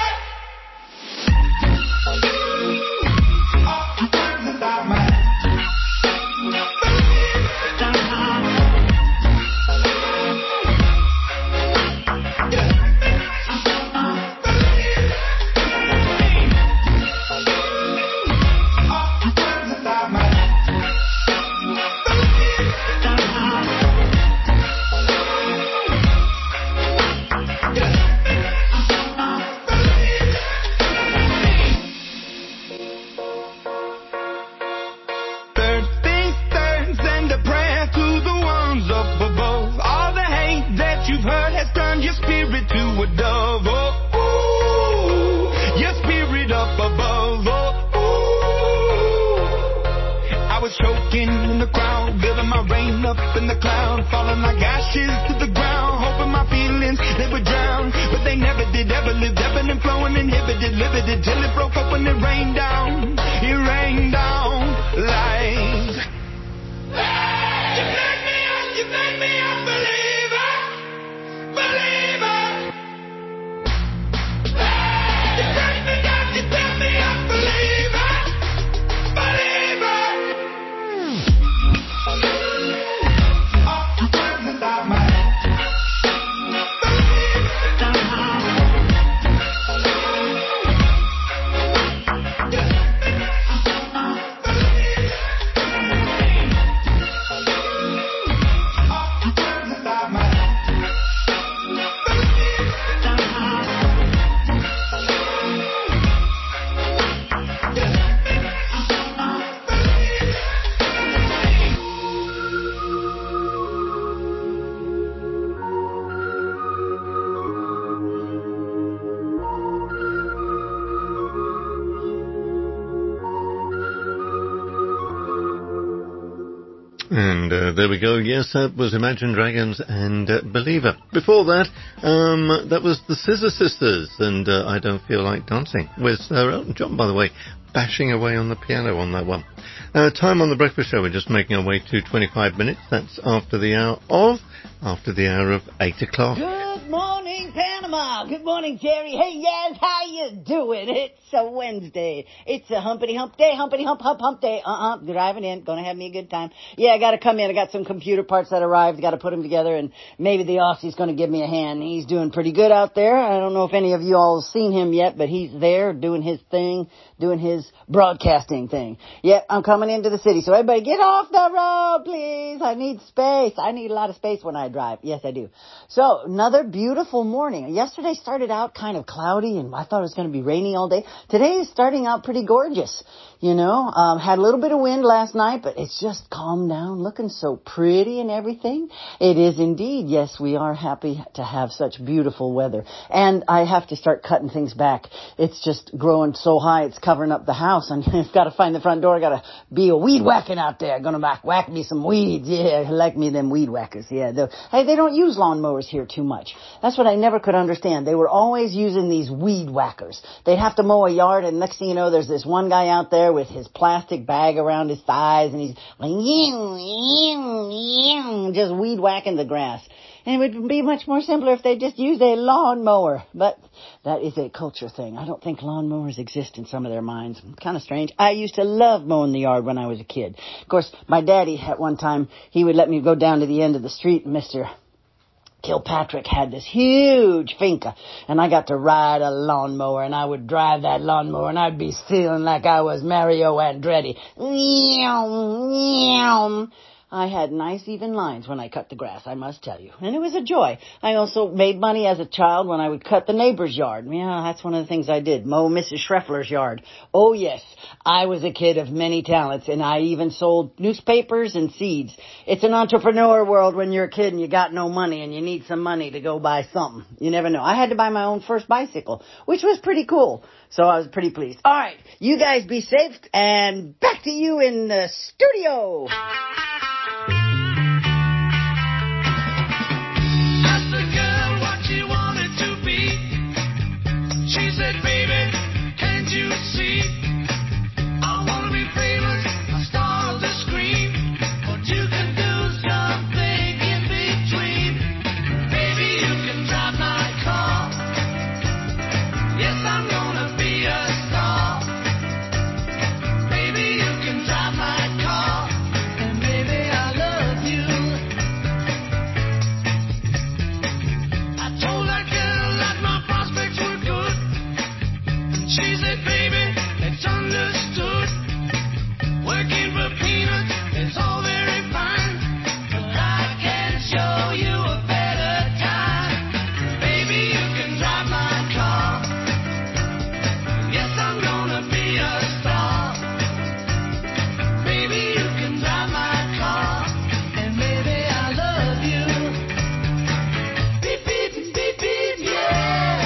Choking in the crowd, building my rain up in the cloud, falling like ashes to the ground, hoping my feelings they would drown, but they never did, ever lived, ebbing and flowing, inhibited, limited, till it broke up when it rained down like... You made me a believer, believer. You take me down, you tell me I'm believer, believer. And there we go. Yes, that was Imagine Dragons and Believer. Before that, that was the Scissor Sisters and I Don't Feel Like Dancing with Elton John, by the way, bashing away on the piano on that one. Time on the Breakfast Show. We're just making our way to 25 minutes. That's after the hour of 8 o'clock. Good morning, Panama. Good morning, Jerry. Hey, yes, how you doing? It's a Wednesday. It's a humpity hump day, humpity hump day. Driving in, gonna have me a good time. Yeah, I gotta come in. I got some computer parts that arrived. Gotta put them together, and maybe the Aussie's gonna give me a hand. He's doing pretty good out there. I don't know if any of you all have seen him yet, but he's there doing his thing, doing his broadcasting thing. Yeah, I'm coming into the city, so everybody get off the road, please. I need space. I need a lot of space when I drive. Yes, I do. So, another beautiful morning. Yesterday started out kind of cloudy, and I thought it was going to be rainy all day. Today is starting out pretty gorgeous. You know, had a little bit of wind last night, but it's just calmed down, looking so pretty and everything. It is indeed. Yes, we are happy to have such beautiful weather. And I have to start cutting things back. It's just growing so high, it's covering up the house. And I've got to find the front door. Got to be a weed whacking out there. Gonna whack me some weeds. Yeah, I like me them weed whackers. Yeah. Hey, they don't use lawnmowers here too much. That's what I never could understand. They were always using these weed whackers. They'd have to mow a yard, and next thing you know, there's this one guy out there with his plastic bag around his thighs, and he's just weed whacking the grass. And it would be much more simpler if they just used a lawnmower. But that is a culture thing. I don't think lawnmowers exist in some of their minds. Kind of strange. I used to love mowing the yard when I was a kid. Of course, my daddy, at one time, he would let me go down to the end of the street, Mr. Kilpatrick had this huge finca, and I got to ride a lawnmower, and I would drive that lawnmower, and I'd be feeling like I was Mario Andretti. I had nice even lines when I cut the grass, I must tell you. And it was a joy. I also made money as a child when I would cut the neighbor's yard. Yeah, that's one of the things I did. Mow Mrs. Schreffler's yard. Oh, yes. I was a kid of many talents, and I even sold newspapers and seeds. It's an entrepreneur world when you're a kid and you got no money and you need some money to go buy something. You never know. I had to buy my own first bicycle, which was pretty cool. So I was pretty pleased. All right. You guys be safe, and back to you in the studio. She said, baby, can't you see? I want to be famous, a star of the screen. But you can do something in between. Baby, you can drive my car. Yes, I'm gonna be a star. Baby, you can drive my car. And baby, I love you. I told that girl that my prospects were good. She said, baby, it's understood. Working for peanuts is all very fine, but I can show you a better time. Baby, you can drive my car. Yes, I'm gonna be a star. Baby, you can drive my car. And baby, I love you. Beep, beep, beep, beep, yeah.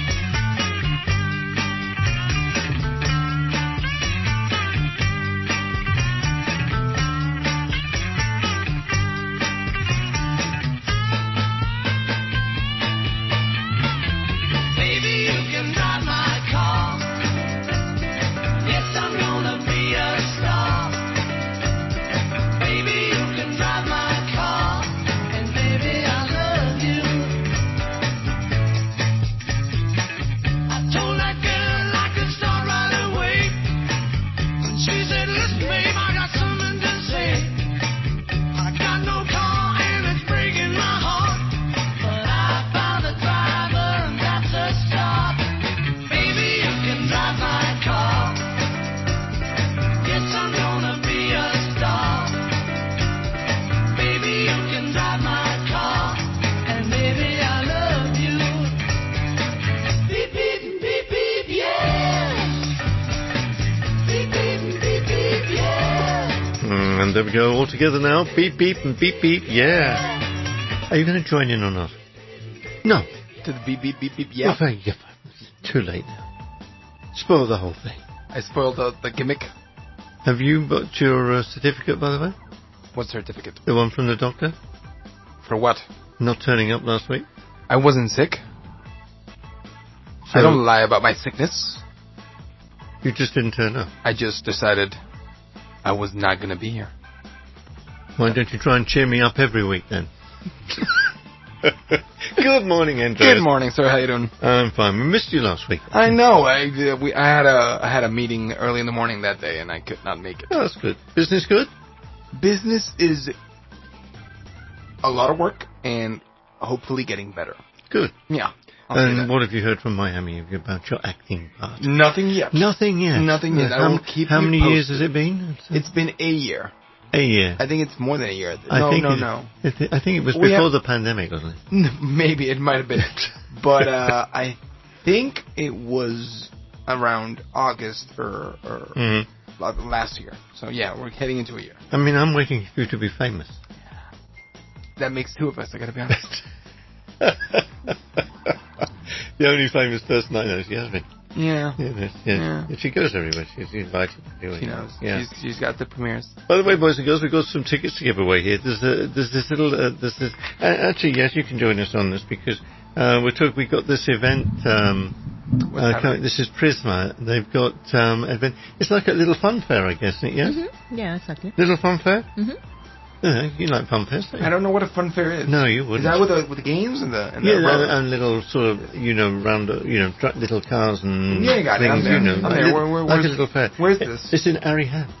Baby, you can drive my car. Yes, I'm gonna be a star. Baby, you can drive my car. And baby, I love you. I told that girl I could start right away. And she said, listen, babe, I got something to say. I got no car and it's breaking my heart. But I found a driver and that's a start. Baby, you can drive my car. Yes, I'm gonna be a star. Baby, you can drive my car. And baby, I love you. Beep, beep, beep, beep, yeah. Beep, beep, beep, beep, yeah. And there we go, all together now. Beep, beep, and beep, beep, yeah. Are you going to join in or not? No. To the beep, beep, beep, beep, yeah. Well, it's too late now. Spoil the whole thing. I spoiled the gimmick. Have you got your certificate, by the way? What certificate? The one from the doctor? For what? Not turning up last week? I wasn't sick. So I don't lie about my sickness. You just didn't turn up? I just decided I was not going to be here. Why don't you try and cheer me up every week then? Good morning, Andreas. Good morning, sir. How you doing? I'm fine. We missed you last week. I know. I had a meeting early in the morning that day, and I could not make it. Oh, that's good. Business good? Business is a lot of work and hopefully getting better. Good. Yeah. I'll say And that. what have you heard from Miami about your acting part? Nothing yet. Nothing yet. Nothing yet. I will keep How you many years posted. has it been? It's been a year. A year. I think it's more than a year. I think it was before the pandemic, wasn't it? Maybe it might have been. But I think it was around August or last year. So yeah, we're heading into a year. I mean, I'm waiting for you to be famous. That makes two of us, I gotta be honest. The only famous person I know is Yasmin. Yeah. Yeah. She goes everywhere. She's invited. Anyway. She knows. Yeah. She's got the premieres. By the way, boys and girls, we've got some tickets to give away here. There's this little. Actually, yes, you can join us on this because we got this event. This is Prisma. They've got event. It's like a little fun fair, I guess, isn't it? Yes. Mm-hmm. Yeah, exactly. Little fun fair. Mm-hmm. Yeah, you like fun fairs, don't you? I don't know what a fun fair is. No, you wouldn't. Is that with the games and the and little sort of round little cars and yeah, I got things, it. I'm there. like a little fair. Where's this? It's in Arihan.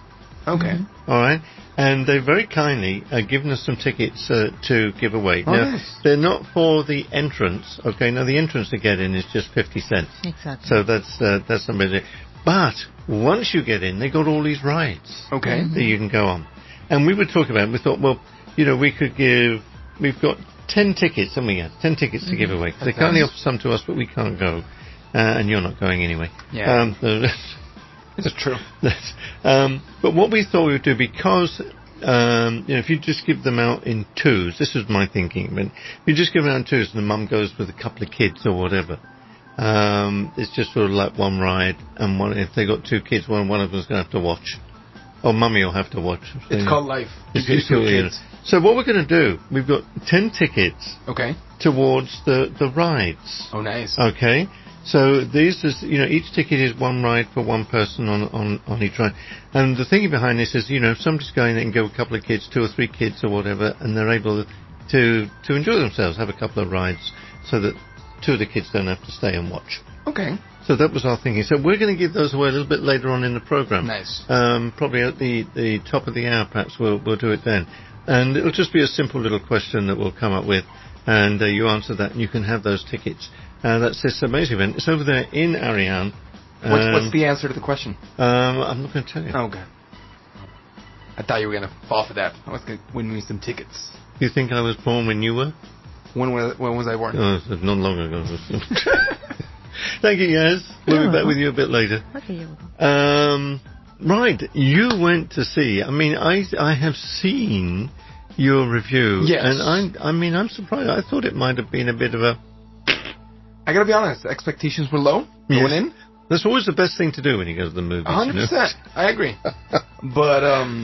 Okay. All right. And they very kindly given us some tickets to give away. Oh, now, nice. they're not for the entrance. Okay. Now, the entrance to get in is just 50 cents. Exactly. So that's something. But once you get in, they got all these rides. Okay. That you can go on. And we were talking about it. We thought, well, we could give. We've got 10 tickets, haven't we? 10 tickets to give away. They kindly offer some to us, but we can't go. And you're not going anyway. Yeah. It's true. But what we thought we would do, because if you just give them out in twos, this was my thinking. But if you just give them out in twos, and the mum goes with a couple of kids or whatever, it's just sort of like one ride, and if they got 2 kids, one of them's going to have to watch, or mummy will have to watch. It's called life. It's called, kids. So what we're going to do, we've got 10 tickets. Okay. Towards the rides. Oh, nice. Okay. So these is, each ticket is one ride for one person on each ride. And the thinking behind this is, if somebody's going and go a couple of kids, 2 or 3 kids or whatever, and they're able to enjoy themselves, have a couple of rides, so that 2 of the kids don't have to stay and watch. Okay. So that was our thinking. So we're going to give those away a little bit later on in the program. Nice. Probably at the top of the hour, perhaps we'll do it then. And it'll just be a simple little question that we'll come up with, and you answer that, and you can have those tickets. That's this amazing event. It's over there in Ariane. What's the answer to the question? I'm not going to tell you. Okay. I thought you were going to fall for that. I was going to win me some tickets. You think I was born when you were? When was I born? Oh, not long ago. Thank you, Yaz. We'll be back with you a bit later. Okay, right, you went to see. I mean, I have seen your review. Yes. And I'm surprised. I thought it might have been a bit of a... I gotta be honest, the expectations were low going in. That's always the best thing to do when you go to the movies. 100%. I agree. But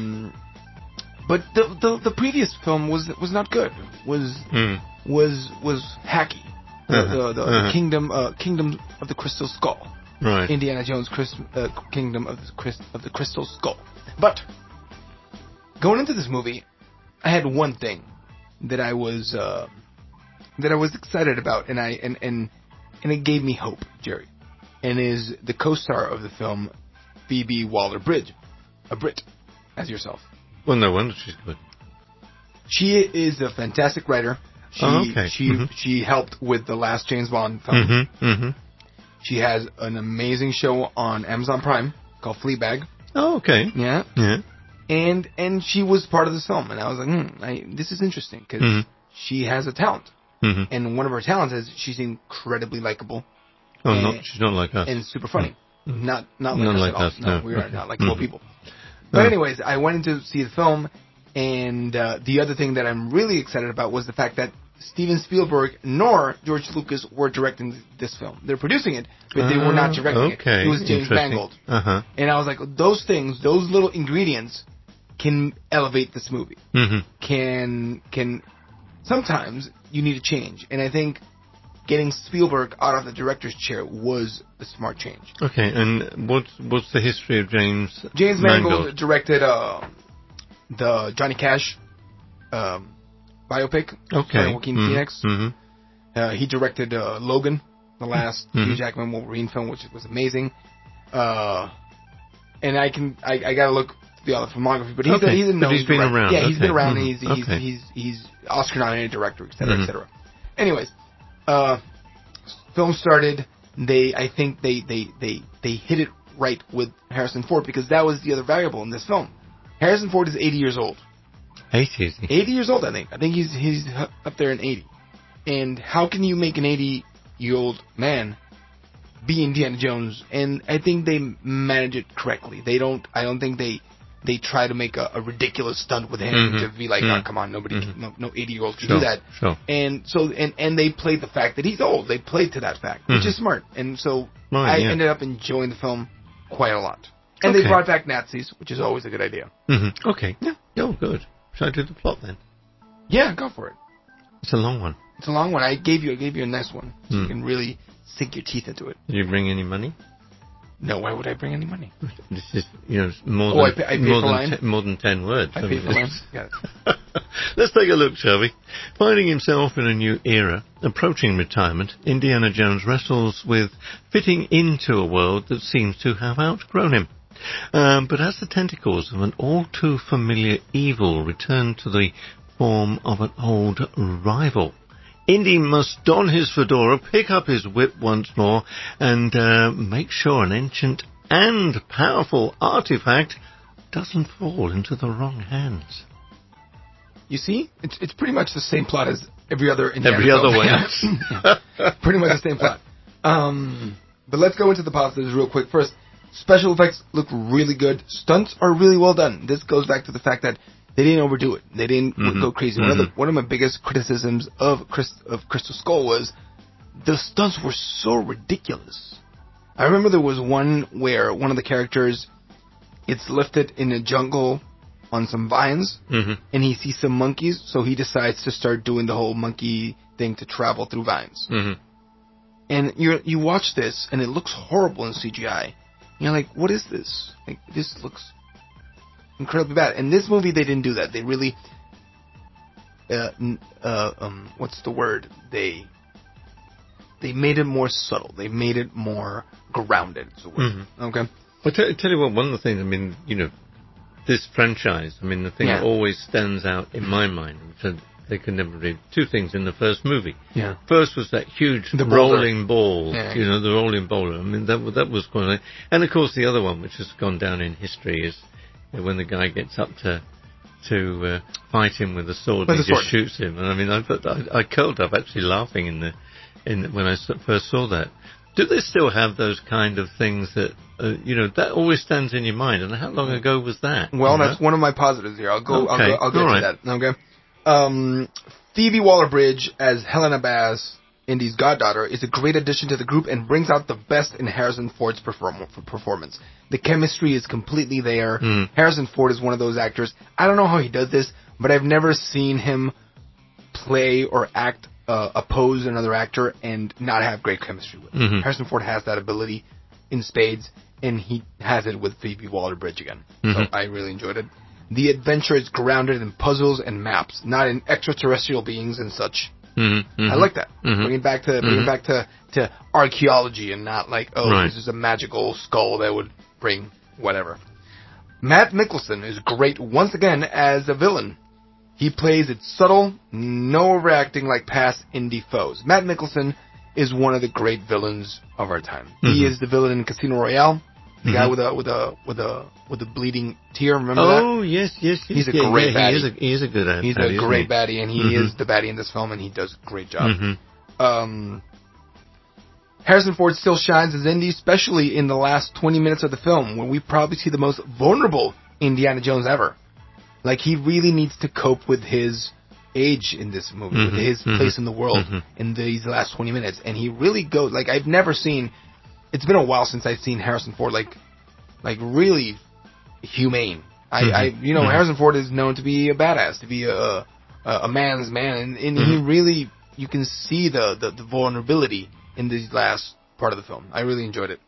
the previous film was not good. Was hacky. The Kingdom of the Crystal Skull. Right. Indiana Jones Kingdom of the Crystal Skull. But going into this movie, I had one thing that I was excited about, and it gave me hope, Jerry, and is the co-star of the film, Phoebe Waller-Bridge, a Brit, as yourself. Well, no wonder she's good. She is a fantastic writer. She helped with the last James Bond film. She has an amazing show on Amazon Prime called Fleabag. Oh, okay. Yeah. And she was part of this film, and I was like, this is interesting because she has a talent. And one of her talents is she's incredibly likable. Oh, she's not like us. And super funny. Not like us. No, we are not likable people. But anyways, I went in to see the film, and the other thing that I'm really excited about was the fact that Steven Spielberg nor George Lucas were directing this film. They're producing it, but they were not directing it. It was James Mangold. And I was like, those things, those little ingredients can elevate this movie. Can sometimes you need a change, and I think getting Spielberg out of the director's chair was a smart change. Okay, and what's the history of James Mangold directed the Johnny Cash biopic. Okay. Joaquin Phoenix. He directed Logan, the last Hugh Jackman Wolverine film, which was amazing. And I gotta look the other filmography, but he's a known he's been director. around. Yeah, he's been around. He's Oscar nominated director, etc., etc. Anyways, film started. I think they hit it right with Harrison Ford, because that was the other variable in this film. Harrison Ford is 80 years old. 80 years old, I think. I think he's up there in 80. And how can you make an 80-year-old man be Indiana Jones? And I think they manage it correctly. I don't think they try to make a ridiculous stunt with him to be like, oh, come on, no 80-year-old can do that. Sure. And so and they played the fact that he's old. They played to that fact, which is smart. And so I ended up enjoying the film quite a lot. And they brought back Nazis, which is always a good idea. Okay. Yeah. Oh, good. Should I do the plot then? Yeah, go for it. It's a long one. It's a long one. I gave you a nice one, so you can really sink your teeth into it. Did you bring any money? No, why would I bring any money? This is more than 10 words. I pay for lines. Got it. Let's take a look, shall we? Finding himself in a new era, approaching retirement, Indiana Jones wrestles with fitting into a world that seems to have outgrown him. But as the tentacles of an all-too-familiar evil return to the form of an old rival, Indy must don his fedora, pick up his whip once more, and make sure an ancient and powerful artifact doesn't fall into the wrong hands. You see? It's pretty much the same plot as every other Indiana Every other film. way. Yeah. Pretty much the same plot. But let's go into the positives real quick. First, special effects look really good. Stunts are really well done. This goes back to the fact that they didn't overdo it. They didn't go crazy. One of my biggest criticisms of Crystal Skull was the stunts were so ridiculous. I remember there was one where one of the characters, it's lifted in a jungle on some vines, and he sees some monkeys, so he decides to start doing the whole monkey thing to travel through vines. And you watch this, and it looks horrible in CGI. And you're like, what is this? Like, this looks incredibly bad. In this movie, they didn't do that. They really, what's the word? They made it more subtle. They made it more grounded. Is the word. Okay. Well, tell you what, one of the things, I mean, you know, this franchise, I mean, the thing that always stands out in my mind, which they could never do two things in the first movie. Yeah. First was that huge rolling ball, you know, the rolling boulder. I mean, that was quite. And of course, the other one, which has gone down in history, is when the guy gets up to fight him with a sword, and he just shoots him. And I mean, I curled up actually laughing when I first saw that. Do they still have those kind of things that, you know, that always stands in your mind? And how long ago was that? Well, that's one of my positives here. I'll get to that. Okay. Phoebe Waller-Bridge as Helena Bass, Indy's goddaughter, is a great addition to the group and brings out the best in Harrison Ford's performance. The chemistry is completely there. Harrison Ford is one of those actors. I don't know how he does this, but I've never seen him play or act oppose another actor and not have great chemistry with him. Harrison Ford has that ability in spades, and he has it with Phoebe Waller-Bridge again. So I really enjoyed it. The adventure is grounded in puzzles and maps, not in extraterrestrial beings and such. I like that. Bring it back to archaeology and not like, this is a magical skull that would bring whatever. Matt Mickelson is great once again as a villain. He plays it subtle, no overacting like past Indy foes. Matt Mickelson is one of the great villains of our time. He is the villain in Casino Royale, the guy with a bleeding tear. Remember that? Oh yes. He's a great baddie. He is a good actor. He's a great baddie, and he is the baddie in this film, and he does a great job. Harrison Ford still shines as Indy, especially in the last 20 minutes of the film, when we probably see the most vulnerable Indiana Jones ever. Like, he really needs to cope with his age in this movie, with his place in the world in these last 20 minutes. And he really goes, like, I've never seen, it's been a while since I've seen Harrison Ford, like really humane. Harrison Ford is known to be a badass, to be a man's man. And he really, you can see the vulnerability in this last part of the film. I really enjoyed it.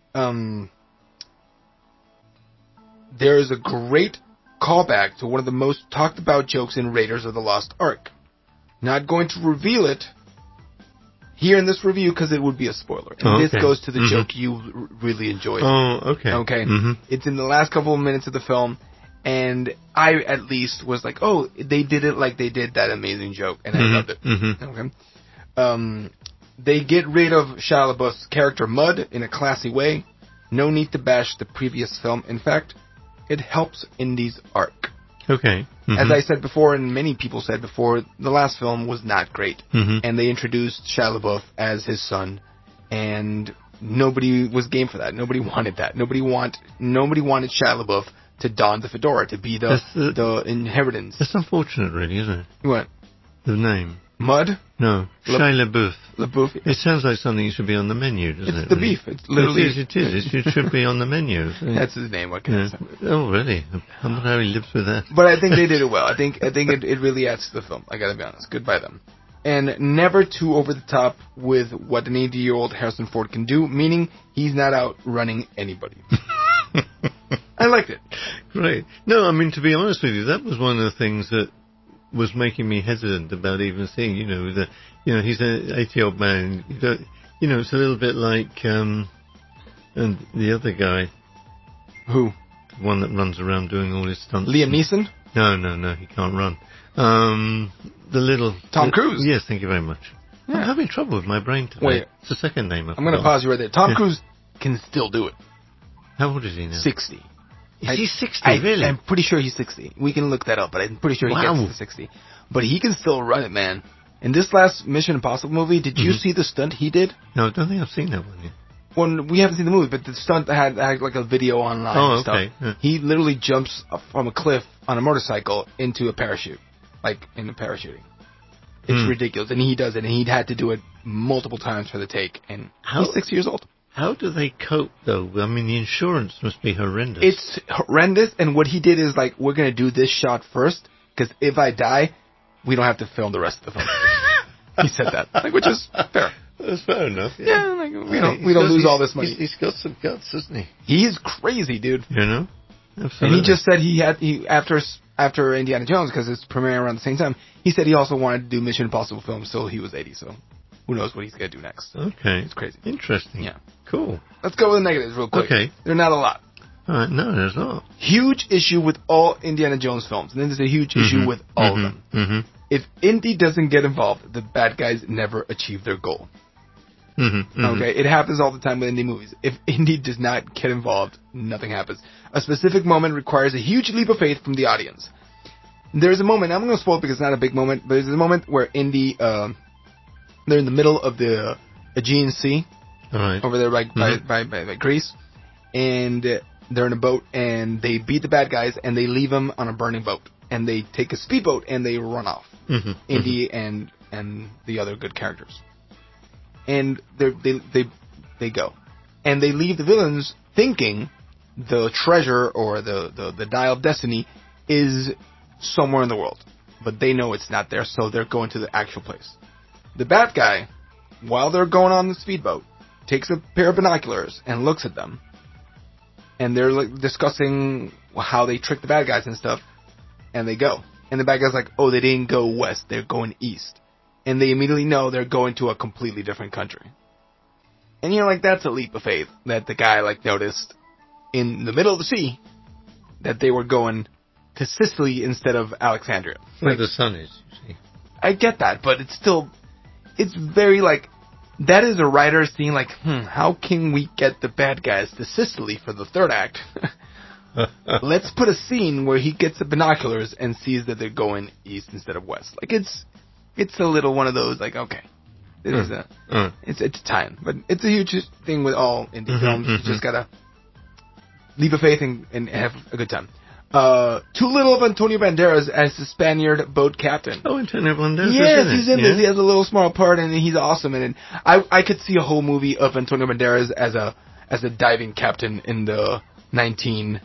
There is a great callback to one of the most talked about jokes in Raiders of the Lost Ark. Not going to reveal it here in this review because it would be a spoiler. And this goes to the joke you really enjoyed. Oh, okay. Okay. It's in the last couple of minutes of the film, and I at least was like, oh, they did it like they did that amazing joke, and I loved it. Okay. They get rid of Shia LaBeouf's character Mud in a classy way. No need to bash the previous film. In fact, it helps Indy's arc. Okay. As I said before, and many people said before, the last film was not great. And they introduced Shia LaBeouf as his son, and nobody was game for that. Nobody wanted that. Nobody wanted Shia LaBeouf to don the fedora, to be the inheritance. That's unfortunate, really, isn't it? What? The name. Mud? No, Shia LaBeouf. LaBeouf. It sounds like something that should be on the menu, doesn't it? It's the beef. It's literally... It is. It should be on the menu. That's his name. What can I say? Oh, really? I wonder how he lives with that. But I think they did it well. I think it really adds to the film. I gotta be honest. Good by them. And never too over the top with what an 80-year-old Harrison Ford can do, meaning he's not out running anybody. I liked it. Great. No, I mean, to be honest with you, that was one of the things that was making me hesitant about even seeing, he's an 80-year-old man. It's a little bit like, and the other guy, Who? The one that runs around doing all his stunts. Liam Neeson? No, he can't run. The little... Tom Cruise? Yes, thank you very much. Yeah. I'm having trouble with my brain today. Wait. It's the second name. I'm going to pause you right there. Tom Cruise can still do it. How old is he now? 60. Is he 60, really? I'm pretty sure he's 60. We can look that up, but I'm pretty sure he gets to 60. But he can still run it, man. In this last Mission Impossible movie, did you see the stunt he did? No, I don't think I've seen that one yet. Well, we haven't seen the movie, but the stunt had like a video online and stuff. Okay. Yeah. He literally jumps up from a cliff on a motorcycle into a parachute. Like, in the parachuting. It's ridiculous. And he does it, and he'd had to do it multiple times for the take. And he's 6 years old. How do they cope, though? I mean, the insurance must be horrendous. It's horrendous, and what he did is, like, we're going to do this shot first, because if I die, we don't have to film the rest of the film. He said that, like, which is fair. That's fair enough. Yeah, like, we don't lose all this money. He's got some guts, hasn't he? He's crazy, dude. You know? Absolutely. And he just said after Indiana Jones, because it's premiering around the same time, he said he also wanted to do Mission Impossible films till he was 80, so who knows what he's going to do next. Okay. It's crazy. Interesting. Yeah. Cool. Let's go with the negatives real quick. Okay. They're not a lot. All right, no, there's not. Huge issue with all Indiana Jones films, and then there's a huge issue with all of them. If Indy doesn't get involved, the bad guys never achieve their goal. Okay, it happens all the time with indie movies. If Indy does not get involved, nothing happens. A specific moment requires a huge leap of faith from the audience. There's a moment, I'm going to spoil it because it's not a big moment, but there's a moment where Indy, they're in the middle of the Aegean Sea, over there by Greece, and they're in a boat, and they beat the bad guys, and they leave them on a burning boat, and they take a speedboat, and they run off. Indy and the other good characters. And they go. And they leave the villains thinking the treasure or the Dial of Destiny is somewhere in the world. But they know it's not there, so they're going to the actual place. The bad guy, while they're going on the speedboat, takes a pair of binoculars and looks at them. And they're like discussing how they trick the bad guys and stuff. And they go. And the bad guy's like, oh, they didn't go west, they're going east. And they immediately know they're going to a completely different country. And you're like, that's a leap of faith that the guy like noticed in the middle of the sea that they were going to Sicily instead of Alexandria. Where Like, the sun is, you see. I get that, but it's still, it's very like, that is a writer seeing like, how can we get the bad guys to Sicily for the third act? Let's put a scene where he gets the binoculars and sees that they're going east instead of west. Like it's a little one of those like, okay, it's time, but it's a huge thing with all indie films. You just gotta leap of faith and have a good time. Too little of Antonio Banderas as the Spaniard boat captain. Oh, Antonio Banderas. Yes, he's in this. He has a little small part, and he's awesome. And I could see a whole movie of Antonio Banderas as a diving captain in the 1960s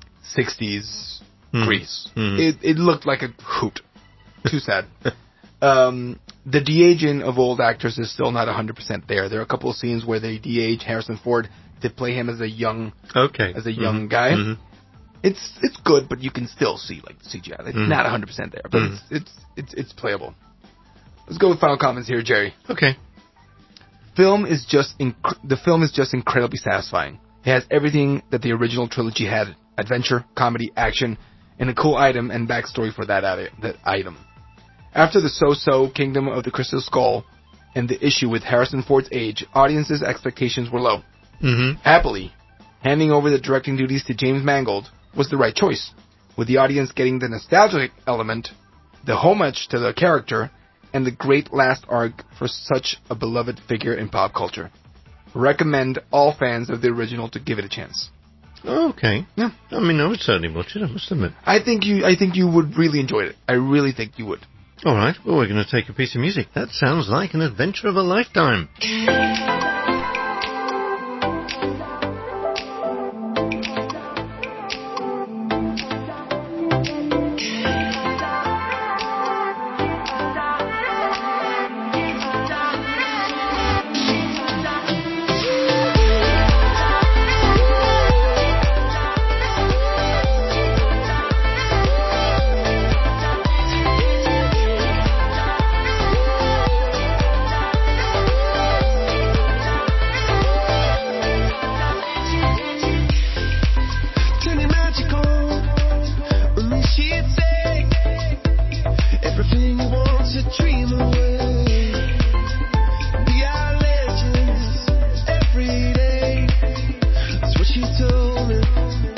Greece. It looked like a hoot. Too sad. The de-aging of old actors is still not 100% there. There are a couple of scenes where they de-age Harrison Ford to play him as a young guy. It's good, but you can still see like the CGI. It's not 100% there, but it's playable. Let's go with final comments here, Jerry. Okay. The film is just incredibly satisfying. It has everything that the original trilogy had: adventure, comedy, action, and a cool item and backstory for that item. After the so-so Kingdom of the Crystal Skull and the issue with Harrison Ford's age, audiences' expectations were low. Happily, handing over the directing duties to James Mangold was the right choice, with the audience getting the nostalgic element, the homage to the character, and the great last arc for such a beloved figure in pop culture. Recommend all fans of the original to give it a chance. Okay. Yeah. I mean, I would certainly watch it, I must admit. I think you would really enjoy it. I really think you would. All right. Well, we're going to take a piece of music. That sounds like an adventure of a lifetime. she'd say everything you want to dream away. We are legends every day. That's what she told me.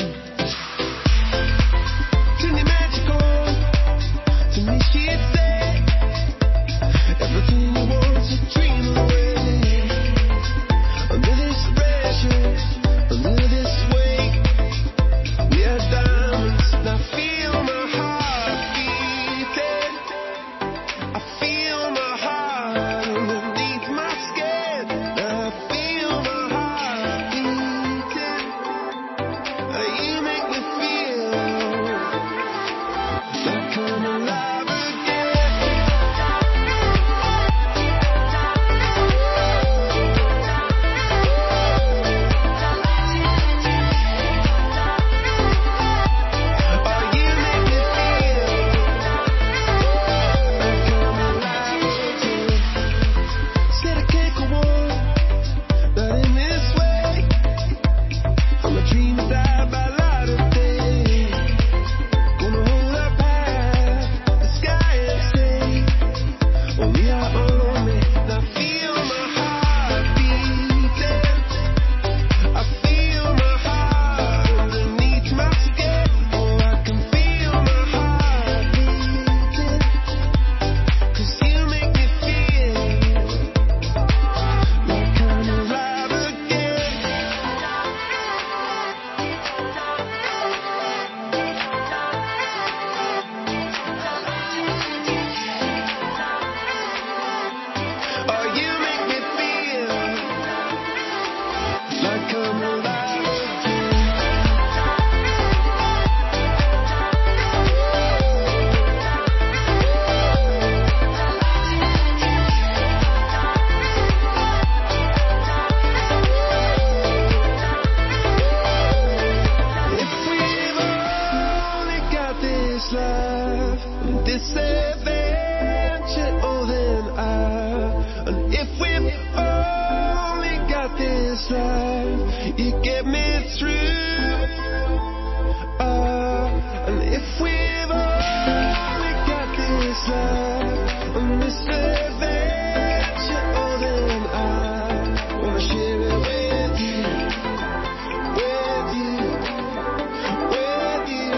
Turn your magic on. To me she'd say everything you want to dream away. Under this pressure, under this weight, we are diamonds. And I feel my heart beating. I feel my heart underneath my skin. I feel my heart beating. You make me feel like I'm alive again. Said I can't go on, not in this way. I'm a dreamer, die by light of day. Gonna hold up high the sky and say, we are only. And I feel my heart beating. I feel my heart underneath my skin. Oh, I can feel my heart beating. 'Cause you make me feel like I'm alive again. Oh, you make me feel like I'm alive again. If we've only got this life and this adventure, oh then and if we've only got this life, you get me through. And if we've only got this life and this adventure, oh then I wanna share it with you, with you, with you.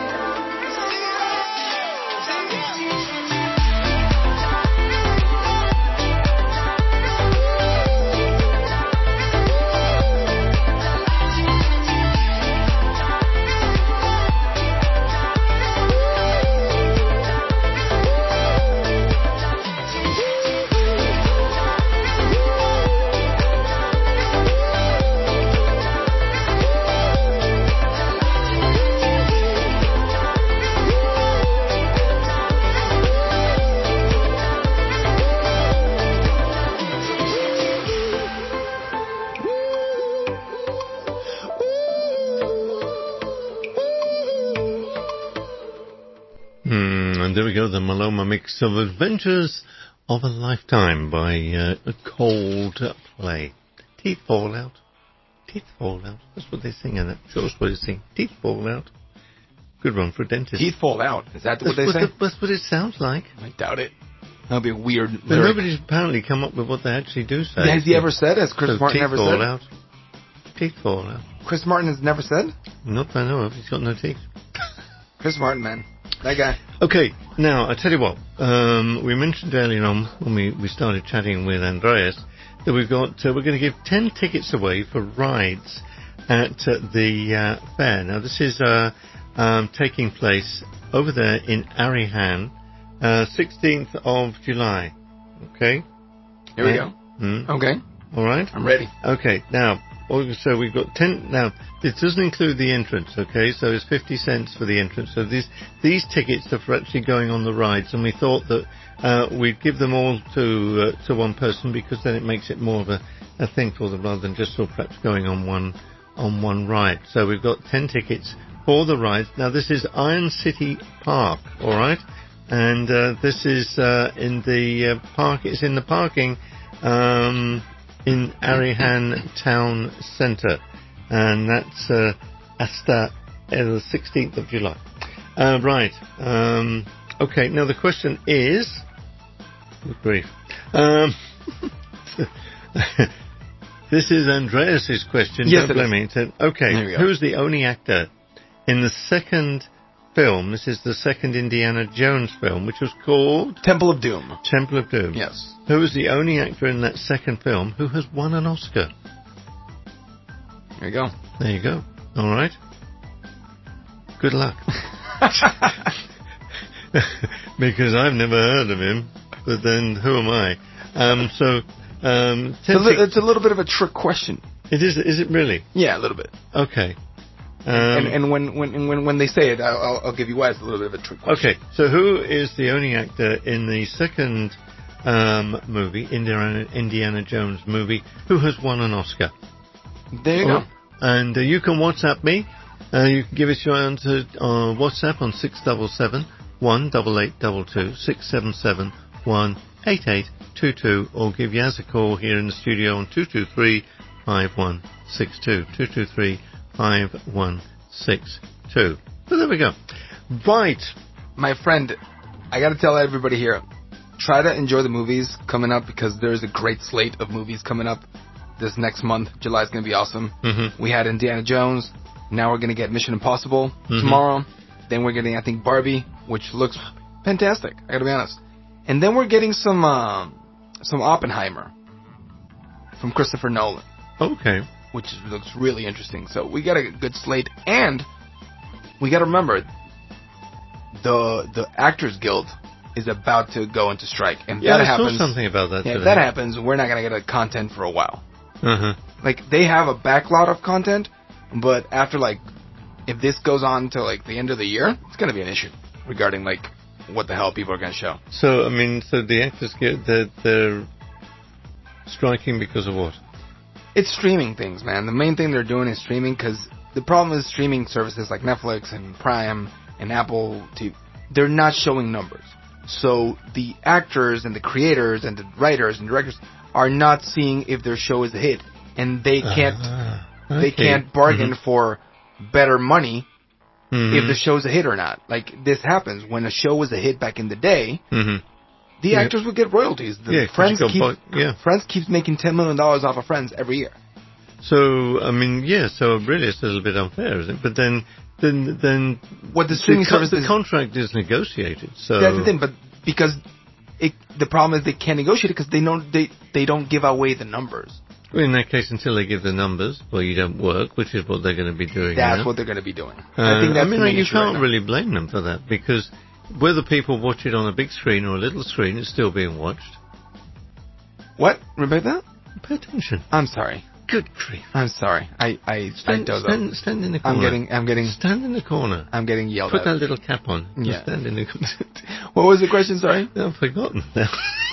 And there we go, the Maloma mix of Adventures of a Lifetime by Coldplay. Teeth fall out. Teeth fall out. That's what they sing in it. Show us what they sing. Teeth fall out. Good one for a dentist. Teeth fall out. Is that what they say? That's what it sounds like. I doubt it. That would be a weird But lyric. nobody's apparently come up with what they actually do say. Has he ever said? Has Chris So Martin teeth ever fall said? out. Teeth fall out. Chris Martin has never said? Not that I know of. He's got no teeth. Chris Martin, man. That guy. Okay, now, I tell you what. We mentioned earlier on when we started chatting with Andreas that we're going to give 10 tickets away for rides at the fair. Now, this is taking place over there in Arihan, 16th of July. Okay? Here we go. Okay. All right? I'm ready. Okay, now, so we've got 10. Now, this doesn't include the entrance, okay? So it's 50 cents for the entrance. So these tickets are for actually going on the rides, and we thought that we'd give them all to one person because then it makes it more of a thing for them rather than just sort of perhaps going on one ride. So we've got 10 tickets for the rides. Now, this is Iron City Park, all right? And this is in the park. It's in the parking in Arihan Town Centre, and that's hasta the 16th of July. Right. Okay, now the question is... Good grief. This is Andreas's question. Yes, Don't blame me. It said, okay, There we go. who's the only actor in the second film? This is the second Indiana Jones film, which was called... Temple of Doom. Temple of Doom. Yes. Who is the only actor in that second film who has won an Oscar? There you go. There you go. All right. Good luck. Because I've never heard of him, but then who am I? It's a little bit of a trick question. It is. Is it really? Yeah, a little bit. Okay. And when they say it, I'll give you why it's a little bit of a trick question. Okay. So who is the only actor in the second movie, Indiana Jones movie, who has won an Oscar? There you go. And you can WhatsApp me. You can give us your answer on WhatsApp on 677-18822, 677-18822, or give Yaz a call here in the studio on 223-5162, 223-5162. So there we go. Right. My friend, I got to tell everybody here, try to enjoy the movies coming up because there's a great slate of movies coming up this next month. July's going to be awesome. Mm-hmm. We had Indiana Jones. Now we're going to get Mission Impossible tomorrow. Then we're getting, I think, Barbie, which looks fantastic. I got to be honest. And then we're getting some Oppenheimer from Christopher Nolan. Okay. Which looks really interesting. So we got a good slate, and we got to remember the Actors Guild is about to go into strike, and Yeah, that I happens. saw something about that Yeah, if today. that happens, we're not going to get content for a while. Uh-huh. Like, they have a backlog of content, but after, like, if this goes on to, like, the end of the year, it's going to be an issue regarding, like, what the hell people are going to show. So, I mean, the Actors Guild, they're striking because of what? It's streaming things, man. The main thing they're doing is streaming, because the problem is streaming services like Netflix and Prime and Apple TV, they're not showing numbers. So the actors and the creators and the writers and directors are not seeing if their show is a hit, and they can't they can't bargain for better money if the show's a hit or not. Like, this happens when a show was a hit back in the day. The actors would get royalties. Friends keeps making $10 million off of Friends every year. So, I mean, so really it's a little bit unfair, isn't it? But then what the streaming services, the contract is negotiated. So that's the thing, but because the problem is they can't negotiate it because they don't give away the numbers. Well, in that case, until they give the numbers, well, you don't work, which is what they're going to be doing. That's what they're going to be doing. I think that's the main you issue can't right really blame them for that, because whether people watch it on a big screen or a little screen, it's still being watched. What? Repeat that? Pay attention. I'm sorry. Good grief. I'm sorry. I stand in the corner. I'm getting stand in the corner. I'm getting yelled Put at. that little cap on. Yeah. Stand in the corner. What was the question? Sorry. I've forgotten now.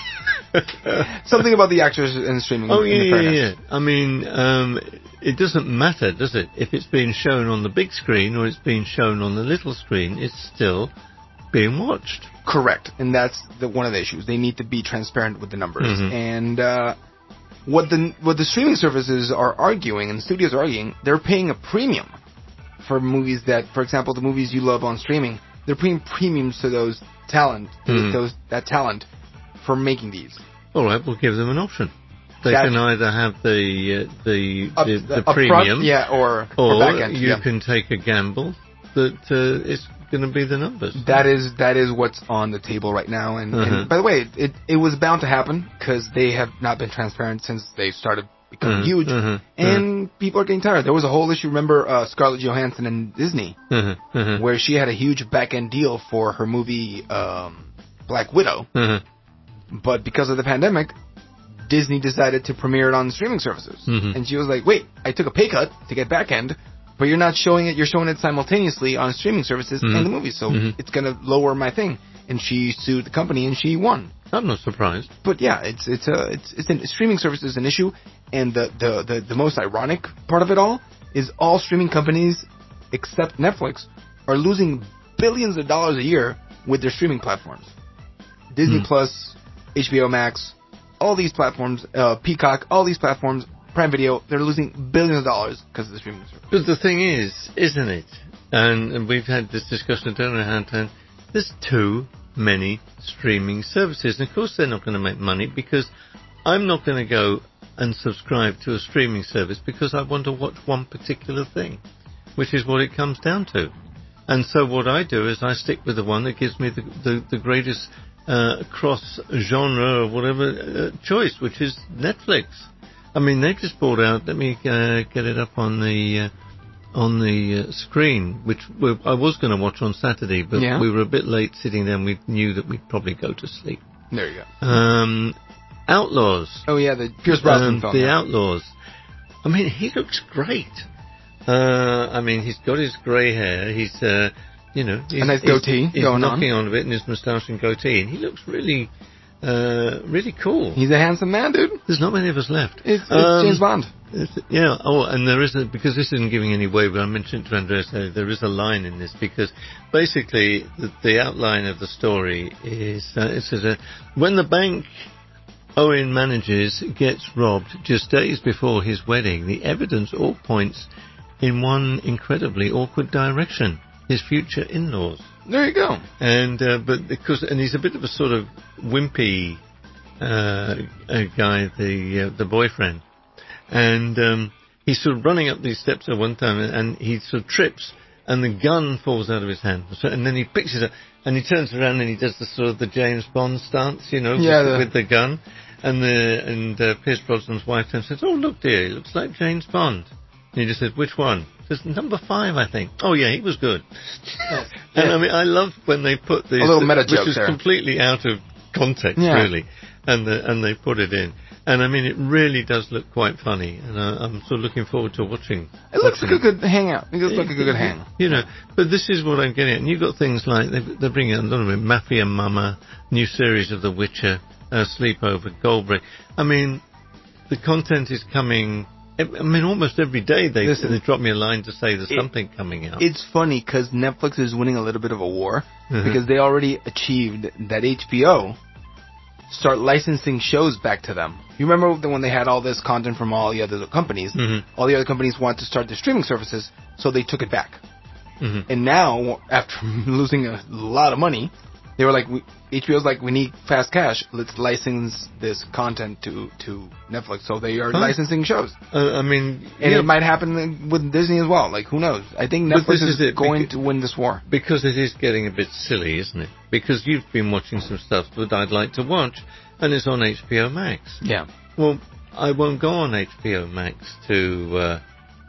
Something about the actors and streaming. Oh yeah. I mean, it doesn't matter, does it? If it's being shown on the big screen or it's being shown on the little screen, it's still being watched. Correct, and that's one of the issues. They need to be transparent with the numbers. And what the streaming services are arguing and the studios are arguing, they're paying a premium for movies that, for example, the movies you love on streaming, they're paying premiums to those talent, that talent for making these. All right, we'll give them an option. They can either have the premium, or back end. You can take a gamble that it's going to be the numbers. That is what's on the table right now. And by the way, it was bound to happen because they have not been transparent since they started becoming huge, and people are getting tired. There was a whole issue. Remember Scarlett Johansson and Disney, where she had a huge back end deal for her movie Black Widow. But because of the pandemic, Disney decided to premiere it on the streaming services. And she was like, wait, I took a pay cut to get back end, but you're not showing it, you're showing it simultaneously on streaming services and the movies, so it's going to lower my thing. And she sued the company and she won. I'm not surprised. But yeah, streaming service is an issue, and the most ironic part of it all is all streaming companies, except Netflix, are losing billions of dollars a year with their streaming platforms. Disney Plus, HBO Max, all these platforms, Peacock, all these platforms Prime Video, they're losing billions of dollars because of the streaming service. But the thing is, isn't it? And we've had this discussion, I don't know how to. There's too many streaming services. And of course they're not going to make money because I'm not going to go and subscribe to a streaming service because I want to watch one particular thing, which is what it comes down to. And so what I do is I stick with the one that gives me the greatest cross-genre or whatever choice, which is Netflix. I mean, they just brought out, let me get it up on the screen, which I was going to watch on Saturday, but we were a bit late sitting there and we knew that we'd probably go to sleep. There you go. Outlaws. Oh, yeah, the Pierce Brosnan film. The Outlaws. I mean, he looks great. I mean, he's got his grey hair. He's, he's a nice goatee he's going knocking on a bit in his moustache and goatee, and he looks really, really cool. He's a handsome man, dude. There's not many of us left. It's James Bond. Yeah. Oh, and there is because this isn't giving any away, but I mentioned to Andreas there is a line in this because basically the outline of the story is it says when the bank Owen manages gets robbed just days before his wedding, the evidence all points in one incredibly awkward direction: his future in-laws. There you go. And but because he's a bit of a sort of wimpy guy, the boyfriend, and he's sort of running up these steps at one time, and he sort of trips, and the gun falls out of his hand, and then he picks it up, and he turns around and he does the sort of the James Bond stance, with the gun, and Pierce Brosnan's wife turns and says, "Oh, look, dear, he looks like James Bond." And he just said, "Which one?" He says, "Number 5, I think." "Oh, yeah, he was good." And I mean, I love when they put these, a little meta joke which is there. Completely out of context, really, and they put it in. And I mean, it really does look quite funny, and I'm sort of looking forward to watching. It looks like a good hangout. It looks like a good hang. But this is what I'm getting at. And you've got things like, they're bringing out a lot of it, Mafia Mama, new series of The Witcher, Sleepover, Goldberg. I mean, the content is coming. I mean, almost every day they drop me a line to say there's something coming out. It's funny because Netflix is winning a little bit of a war because they already achieved that HBO start licensing shows back to them. You remember when they had all this content from all the other companies? All the other companies wanted to start their streaming services, so they took it back. And now, after losing a lot of money, they were like, HBO's like, we need fast cash. Let's license this content to Netflix. So they are licensing shows. I mean, and it might happen with Disney as well. Like, who knows? I think Netflix is going to win this war. Because it is getting a bit silly, isn't it? Because you've been watching some stuff that I'd like to watch, and it's on HBO Max. Yeah. Well, I won't go on HBO Max to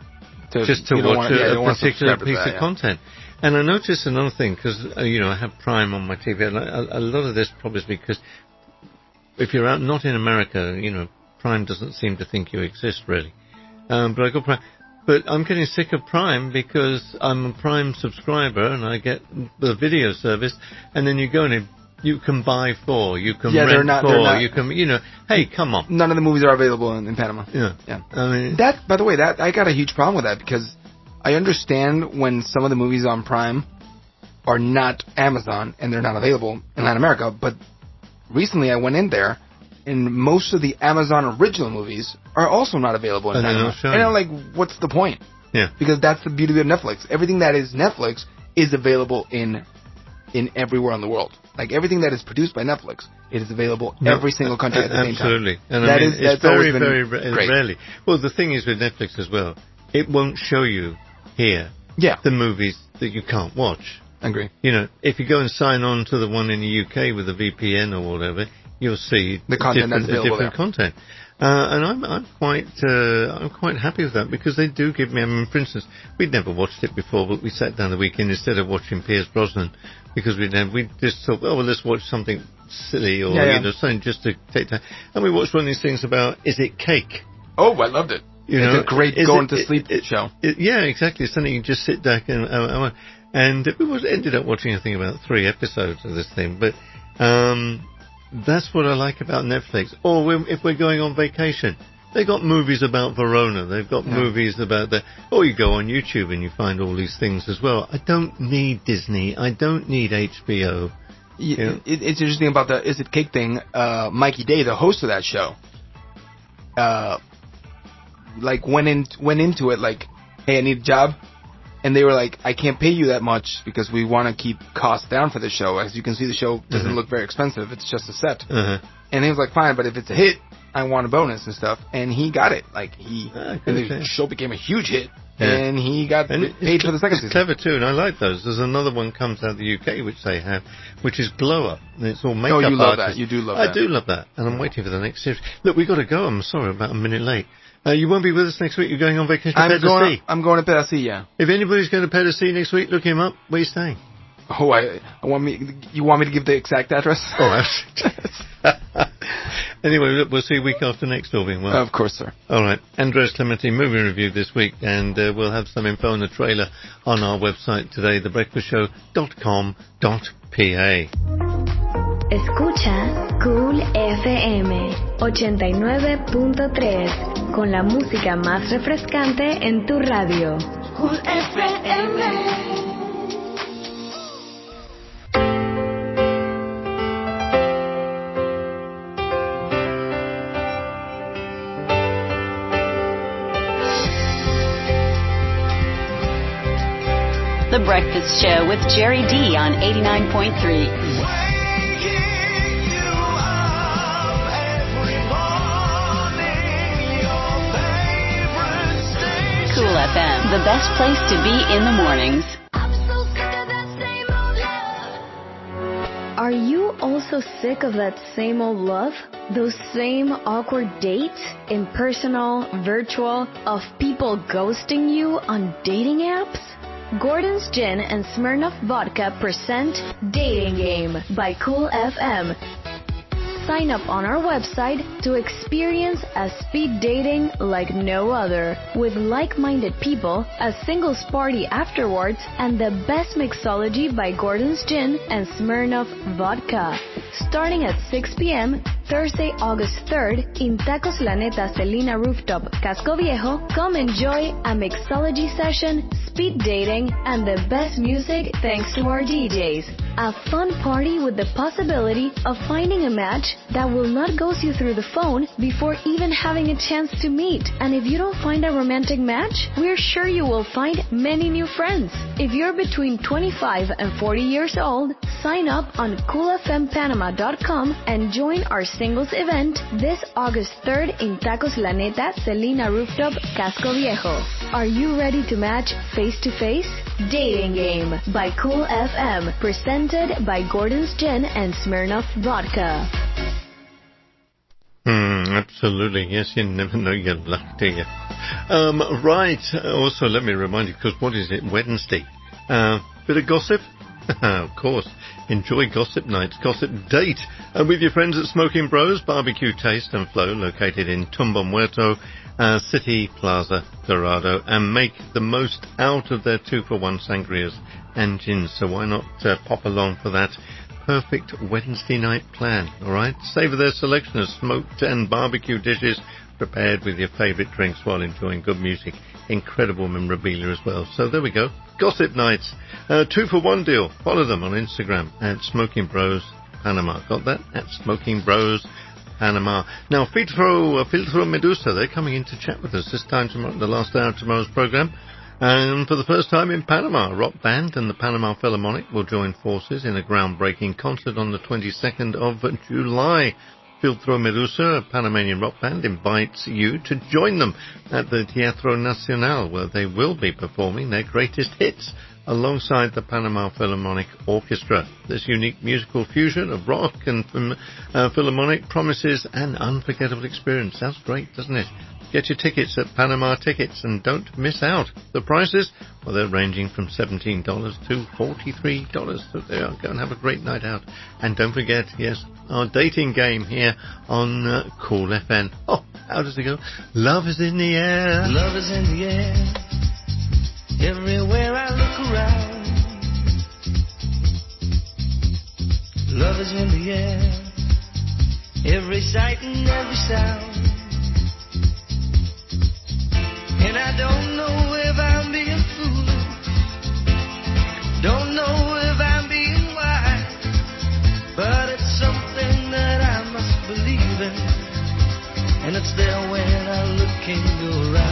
watch a particular piece of content. And I noticed another thing, because, I have Prime on my TV, and a lot of this probably is because if you're not in America, Prime doesn't seem to think you exist, really. But I got Prime. But I'm getting sick of Prime because I'm a Prime subscriber, and I get the video service, and then you go and you can buy 4, you can rent 4, you can, hey, come on. None of the movies are available in Panama. Yeah. I mean, by the way, I got a huge problem with that because I understand when some of the movies on Prime are not Amazon and they're not available in Latin America, but recently I went in there and most of the Amazon original movies are also not available in Panama. And I'm like, what's the point? Yeah. Because that's the beauty of Netflix. Everything that is Netflix is available in everywhere in the world. Like everything that is produced by Netflix, it is available every single country at the same time. Absolutely. And I mean, it's very, very rarely. Well, the thing is with Netflix as well, it won't show you here the movies that you can't watch. I agree. If you go and sign on to the one in the UK with a VPN or whatever, you'll see the content that's available different content. And I'm quite happy with that because they do give me. I mean, for instance, we'd never watched it before, but we sat down the weekend instead of watching Pierce Brosnan because we just thought, oh well, let's watch something silly or something just to take time. And we watched one of these things about Is It Cake? Oh, I loved it. It's a great going to sleep show. Yeah, exactly. It's something you just sit back and we ended up watching, I think, about 3 episodes of this thing. But that's what I like about Netflix. Or if we're going on vacation, they've got movies about Verona. They've got movies about or you go on YouTube and you find all these things as well. I don't need Disney. I don't need HBO. It's interesting about the Is It Cake thing. Mikey Day, the host of that show, like went into it like, hey, I need a job, and they were like, I can't pay you that much because we want to keep costs down for the show. As you can see, the show doesn't look very expensive; it's just a set. And he was like, fine, but if it's a hit, I want a bonus and stuff. And he got it. Like and the show became a huge hit. And he got paid for the second season. It's clever too, and I like those. There's another one comes out of the UK which they have, which is Glow Up. And it's all makeup you love artists. that. You do love that. I do love that, and I'm waiting for the next series. Look, we've got to go. I'm sorry, about a minute late. You won't be with us next week. You're going on vacation to I'm Pedasea. going to Pedasea, yeah. If anybody's going to Pedasea next week, look him up. Where are you staying? Oh, you want me to give the exact address? Oh, anyway, look, we'll see you week after next, Orvin. Well, of course, sir. All right. Andres Clementi movie review this week, and we'll have some info on the trailer on our website today, thebreakfastshow.com.pa. Escucha Cool FM 89.3 con la música más refrescante en tu radio. Cool FM. The Breakfast Show with Jerry D on 89.3. Cool FM, the best place to be in the mornings. Are you also sick of that same old love? Those same awkward dates, impersonal, virtual, of people ghosting you on dating apps? Gordon's Gin and Smirnoff Vodka present Dating Game by Cool FM. Sign up on our website to experience a speed dating like no other, with like-minded people, a singles party afterwards, and the best mixology by Gordon's Gin and Smirnoff Vodka. Starting at 6 p.m., Thursday, August 3rd, in Tacos La Neta Celina Rooftop, Casco Viejo, come enjoy a mixology session, speed dating, and the best music thanks to our DJs. A fun party with the possibility of finding a match that will not ghost you through the phone before even having a chance to meet. And if you don't find a romantic match, we're sure you will find many new friends. If you're between 25 and 40 years old, sign up on coolfmpanama.com and join our singles event this August 3rd in Tacos La Neta Celina Rooftop, Casco Viejo. Are you ready to match face-to-face? Dating Game by Cool FM, presented by Gordon's Gin and Smirnoff Vodka. Absolutely. Yes, you never know your luck, do you? Right. Also, let me remind you, because what is it? Wednesday. Bit of gossip? Of course. Enjoy Gossip Nights, Gossip Date, with your friends at Smoking Bros Barbecue Taste and Flow, located in Tumbo Muerto, City Plaza, Dorado, and make the most out of their 2-for-1 sangrias and gins. So why not pop along for that perfect Wednesday night plan, alright? Savor their selection of smoked and barbecue dishes prepared with your favourite drinks while enjoying good music. Incredible memorabilia as well. So there we go. Gossip Nights. 2-for-1 deal. Follow them on Instagram at Smoking Bros Panama. Got that? At Smoking Bros Panama. Now, Filtro Medusa, they're coming in to chat with us this time tomorrow, the last hour of tomorrow's program. And for the first time in Panama, a rock band and the Panama Philharmonic will join forces in a groundbreaking concert on the 22nd of July. Filtro Medusa, a Panamanian rock band, invites you to join them at the Teatro Nacional, where they will be performing their greatest hits alongside the Panama Philharmonic Orchestra. This unique musical fusion of rock and Philharmonic promises an unforgettable experience. Sounds great, doesn't it? Get your tickets at Panama Tickets and don't miss out. The prices, well, they're ranging from $17 to $43. So there, go and have a great night out. And don't forget, yes, our dating game here on Cool FM. Oh, how does it go? Love is in the air. Love is in the air. Everywhere I look around. Love is in the air. Every sight and every sound. And I don't know if I'm being foolish, don't know if I'm being wise, but it's something that I must believe in, and it's there when I look in your eyes.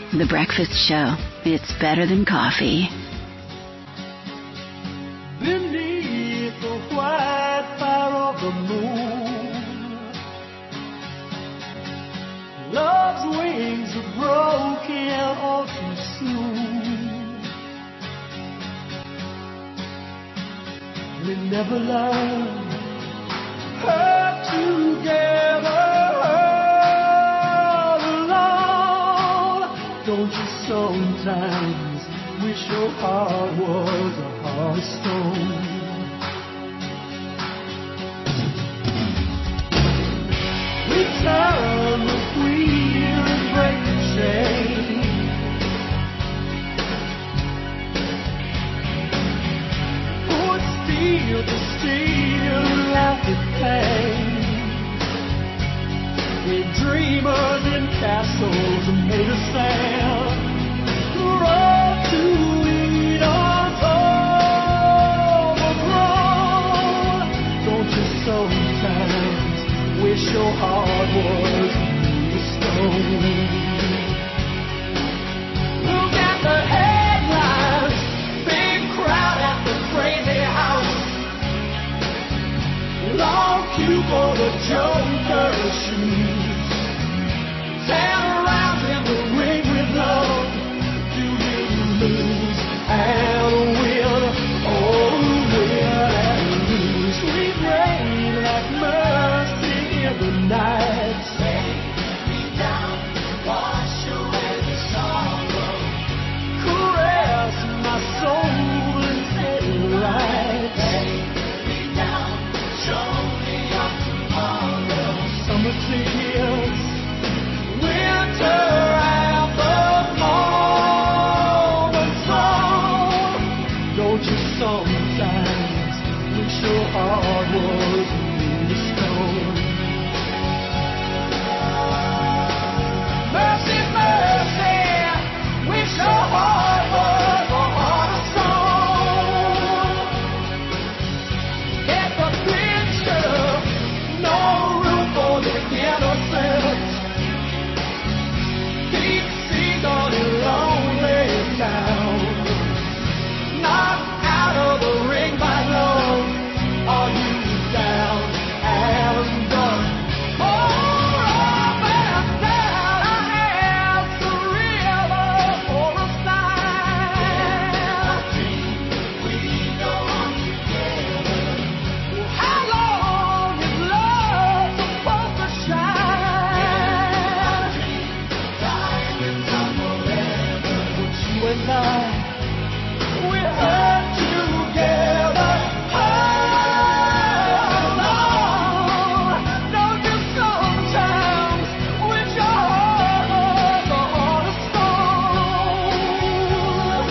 The Breakfast Show. It's better than coffee. Beneath the white fire of the moon, love's wings are broken all too soon. We never learned how together alone. Don't you sometimes wish your heart was a heart of stone? We turn the wheel and break the chain. Put steel to steel, laugh at pain. We're dreamers in castles made of sand. Grow to eat us overgrown. Don't you sometimes wish your heart was a stone? Look at the headlines, big crowd at the crazy house. Long queue for the Joker's shoes. 10 rounds in the ring with love. Do you lose and win? Oh, win and lose. Sweet rain like mercy in the night. Take me down, wash away the sorrow. Caress my soul and set it right. Take me down, show me your tomorrow. Summer tears, winter at the moment's song. Don't you sometimes wish your heart was made of stone? Mercy, mercy, wish your heart was a heart of stone. Get the picture, no room for the innocent. Deep seas on a lonely town. Knocked out of the ring by love. Are you down and done? Oh, up and down. I ask the river for a sign. We go on together. How long is love supposed to shine? Diamonds are forever. But you and I, we hurt together. Alone. Don't you sometimes wish your heart was a heart of stone?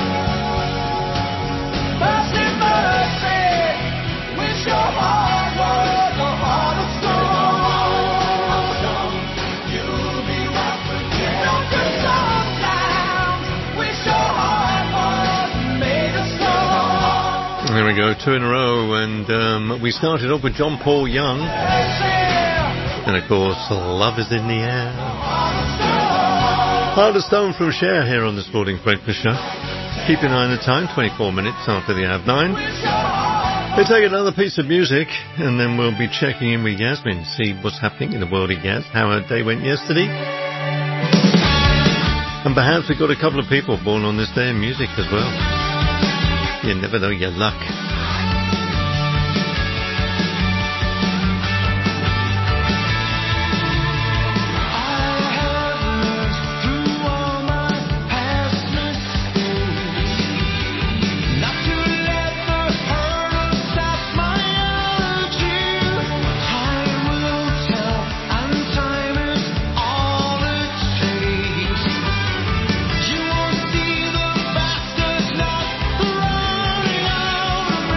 Mercy, mercy, wish your heart was a heart of stone. You'll be right again. Don't you sometimes wish your heart was made of stone? There we go, 2 in a row, and we started off with John Paul Young, and of course, Love is in the Air. Heart of Stone from Cher here on the Sporting Breakfast Show. Keep an eye on the time, 24 minutes after the hour of 9. We'll take another piece of music, and then we'll be checking in with Yasmin, see what's happening in the world of Yas, how her day went yesterday. And perhaps we've got a couple of people born on this day in music as well. You never know your luck. You won't see the bastards not running out of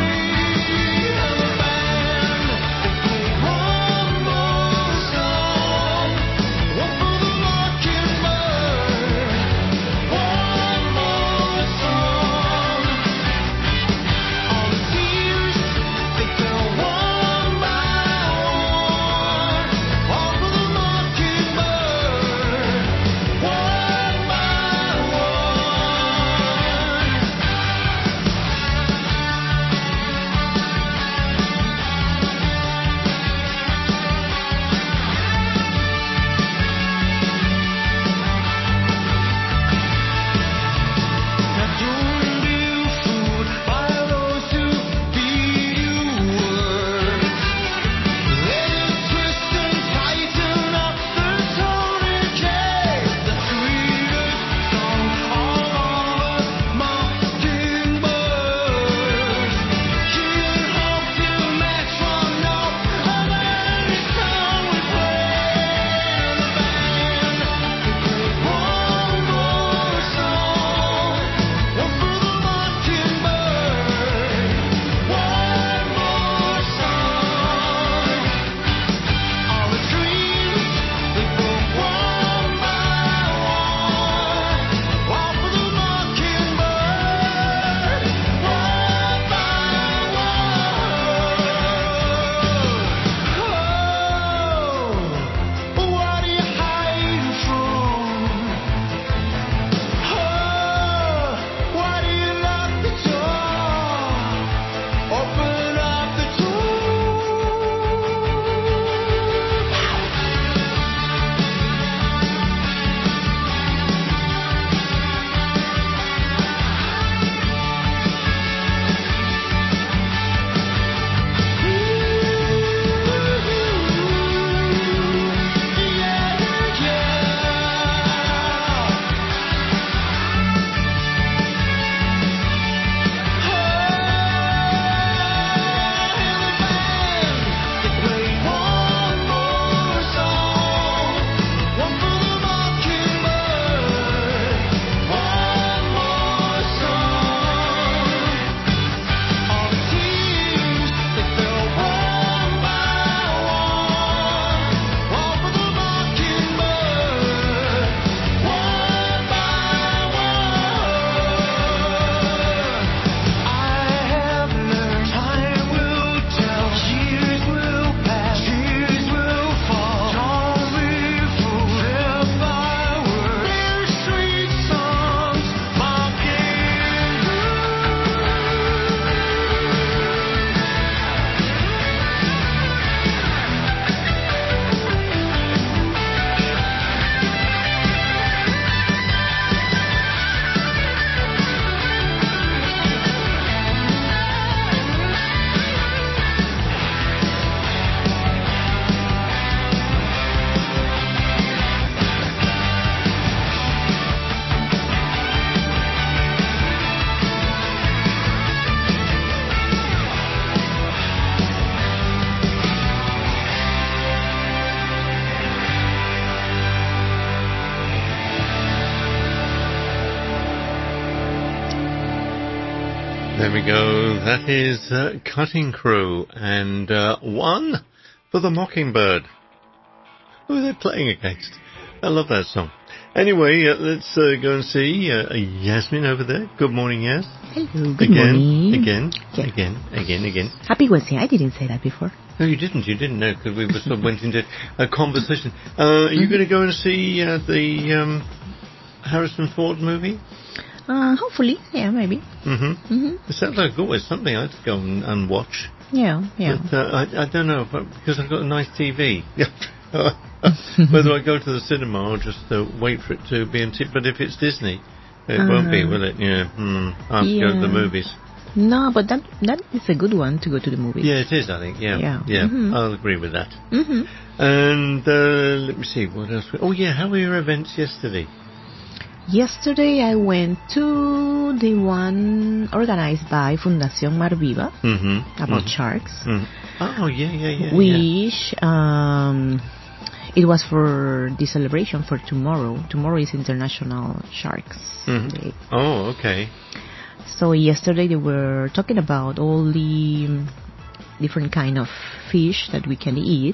There we go. That is Cutting Crew and One for the Mockingbird. Who are they playing against? I love that song. Anyway, let's go and see Yasmin over there. Good morning, Yas. Hello, good morning. Again. Happy Wednesday. I didn't say that before. No, you didn't. You didn't know because we were sort of went into a conversation. Are you going to go and see the Harrison Ford movie? Hopefully, yeah, maybe. It sounds like always something I'd go and watch. Yeah. But I don't know, because I've got a nice TV. Whether I go to the cinema or just wait for it to be in but if it's Disney, it won't be, will it? Yeah. I'll go to the movies. No, but that is a good one to go to the movies. Yeah, it is, I think. Yeah. I'll agree with that. And let me see, what else? Oh, yeah, how were your events yesterday? Yesterday I went to the one organized by Fundación Mar Viva about sharks. Oh, yeah. Which it was for the celebration for tomorrow. Tomorrow is International Sharks Day. Oh, okay. So yesterday they were talking about all the different kind of fish that we can eat.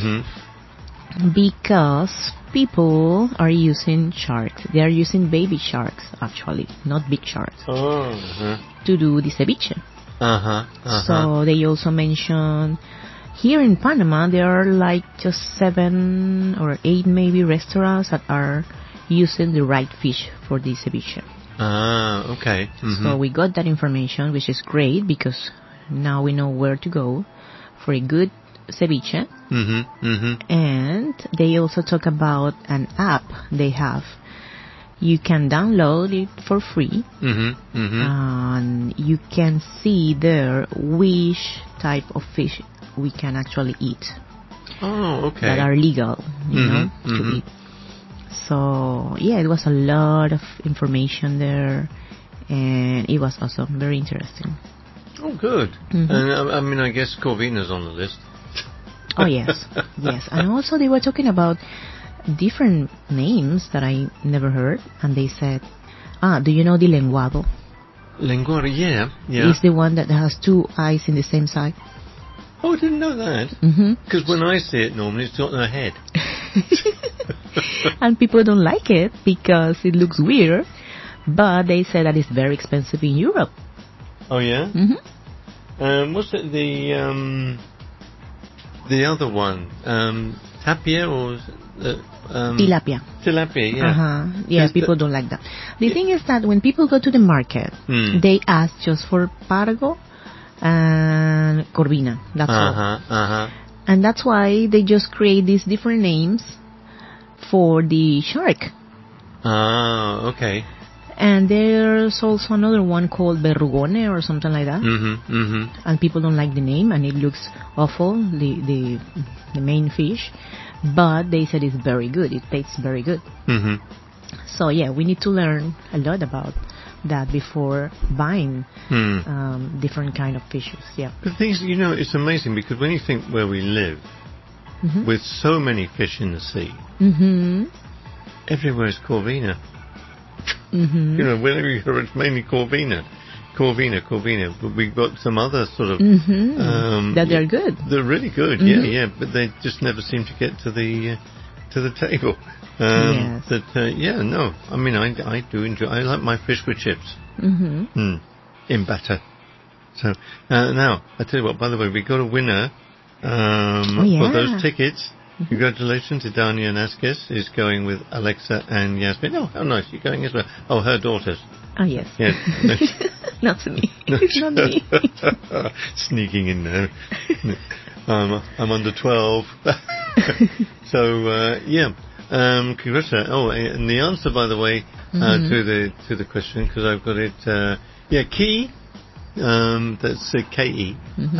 Because people are using sharks. They are using baby sharks, actually, not big sharks, to do the ceviche. So they also mentioned here in Panama there are like just 7 or 8 maybe restaurants that are using the right fish for the ceviche. Okay. So we got that information, which is great because now we know where to go for a good ceviche. And they also talk about an app they have. You can download it for free, and you can see there which type of fish we can actually eat. Oh, okay. That are legal, you know, to eat. So yeah, it was a lot of information there, and it was also very interesting. Oh, good. And I mean, I guess Corvina's on the list. Oh, yes. And also they were talking about different names that I never heard. And they said, do you know the lenguado? Lenguado, yeah. It's the one that has 2 eyes in the same side. Oh, I didn't know that. Because when I see it normally, it's got no head. And people don't like it because it looks weird. But they say that it's very expensive in Europe. Oh, yeah? What's it, the other one, tapia or tilapia. Tilapia, yeah. Yeah, people don't like that. The thing is that when people go to the market, they ask just for pargo and corvina. That's all. And that's why they just create these different names for the shark. Okay. And there's also another one called berrugone or something like that. And people don't like the name, and it looks awful, the main fish. But they said it's very good. It tastes very good. So yeah, we need to learn a lot about that before buying different kind of fishes. Yeah. The thing is, you know, it's amazing because when you think where we live, with so many fish in the sea, everywhere is corvina. You know, whenever you hear it's mainly corvina. But we've got some other sort of that they're good. They're really good, yeah. But they just never seem to get to the table. No. I mean, I do enjoy. I like my fish with chips. In batter. So now I tell you what. By the way, we got a winner for those tickets. Congratulations, Idania Nasquez is going with Alexa and Yasmin. Oh, how nice. You're going as well. Oh, her daughters. Oh, yes. Yeah. Not me. Not me. Sneaking in there. I'm under 12. So, congratulations. Oh, and the answer, by the way, to the question, because I've got it, Key, that's K-E,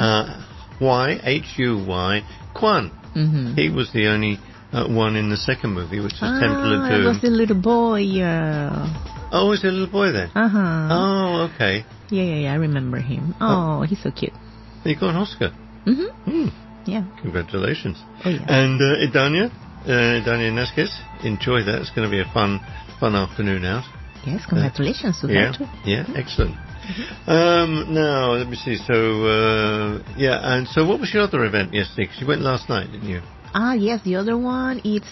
Y-H-U-Y, Kwan. He was the only one in the second movie, which is Temple of Doom. It was the little boy. Oh, was there a little boy there? Oh, okay. Yeah, I remember him. Oh, he's so cute. He got an Oscar. Yeah. Congratulations. Oh, yeah. And Idania Nasquez, enjoy that. It's going to be a fun afternoon out. Yes, congratulations to her too. Yeah, excellent. Now, let me see. So, and so what was your other event yesterday? Because you went last night, didn't you? Yes, the other one, it's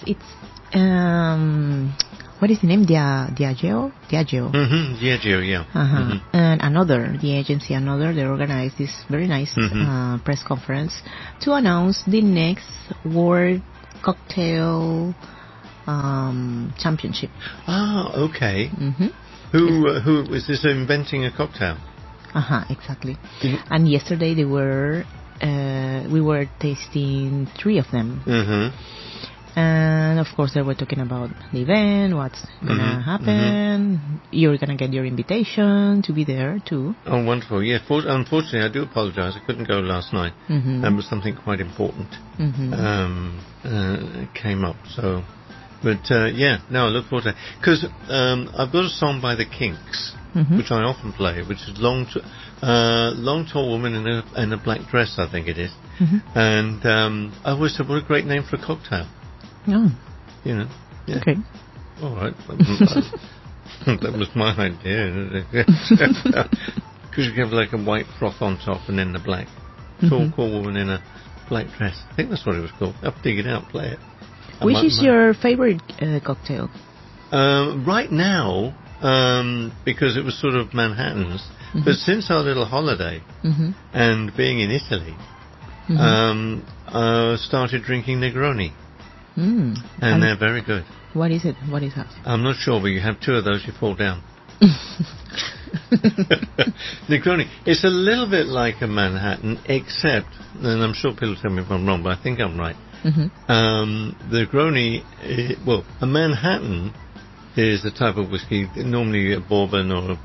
what is the name? Diageo? Mm-hmm, Diageo, yeah. And the agency, they organized this very nice press conference to announce the next World Cocktail Championship. Okay. Who is this inventing a cocktail? Exactly. And yesterday we were tasting 3 of them. And of course they were talking about the event, what's gonna happen. You're gonna get your invitation to be there too. Oh, wonderful. Yeah, unfortunately I do apologize, I couldn't go last night. That was something quite important came up, so but I look forward to it, because I've got a song by the Kinks which I often play, which is long tall woman in a black dress, I think it is. And I always said, what a great name for a cocktail. Oh. You know. Yeah. Okay. All right. That was my idea. Because you have like a white froth on top and then the black. Tall, cool woman in a black dress. I think that's what it was called. I'll dig it out, play it. Which is your favorite cocktail? Right now, because it was sort of Manhattan's, but since our little holiday and being in Italy, I started drinking Negroni. And they're very good. What is it? What is that? I'm not sure, but you have 2 of those, you fall down. Negroni. It's a little bit like a Manhattan, except, and I'm sure people tell me if I'm wrong, but I think I'm right. The Negroni, a Manhattan is a type of whiskey, normally a bourbon or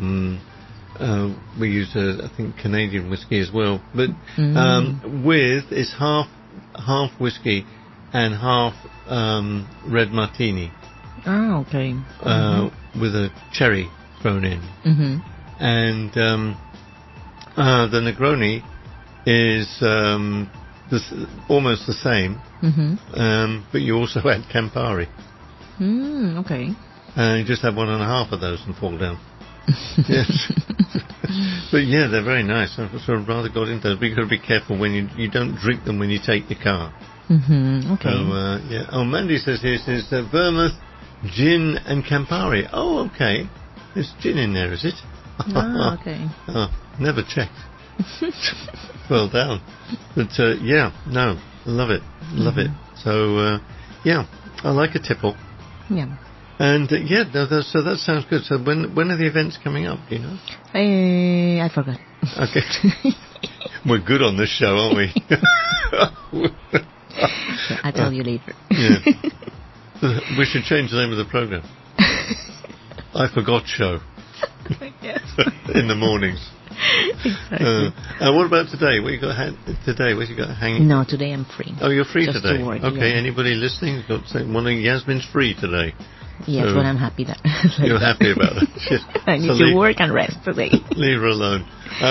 we use I think Canadian whiskey as well, but it's half whiskey and half red martini. Oh, okay. With a cherry thrown in. And the Negroni is almost the same, but you also add Campari. Okay. And you just have 1.5 of those and fall down. Yes. But yeah, they're very nice. I've sort of rather got into those. But you've got to be careful when you don't drink them when you take your car. Okay. So, Oh, Mandy says here, Vermouth, gin and Campari. Oh, okay. There's gin in there, is it? Okay. Never checked. Well done. But, love it. Love it. So, I like a tipple. Yeah. And, so that sounds good. So when are the events coming up, do you know? I forgot. Okay. We're good on this show, aren't we? I'll tell you later. Yeah. We should change the name of the program. I Forgot Show. Yes. In the mornings. Exactly. What about today? What you got today? What you got hanging? No, today I'm free. Oh, you're free Just today? To work, okay, yeah. Anybody listening? One of Yasmin's free today. Yes, so but I'm happy that. You're happy about it. I need to work and rest today. Leave her alone.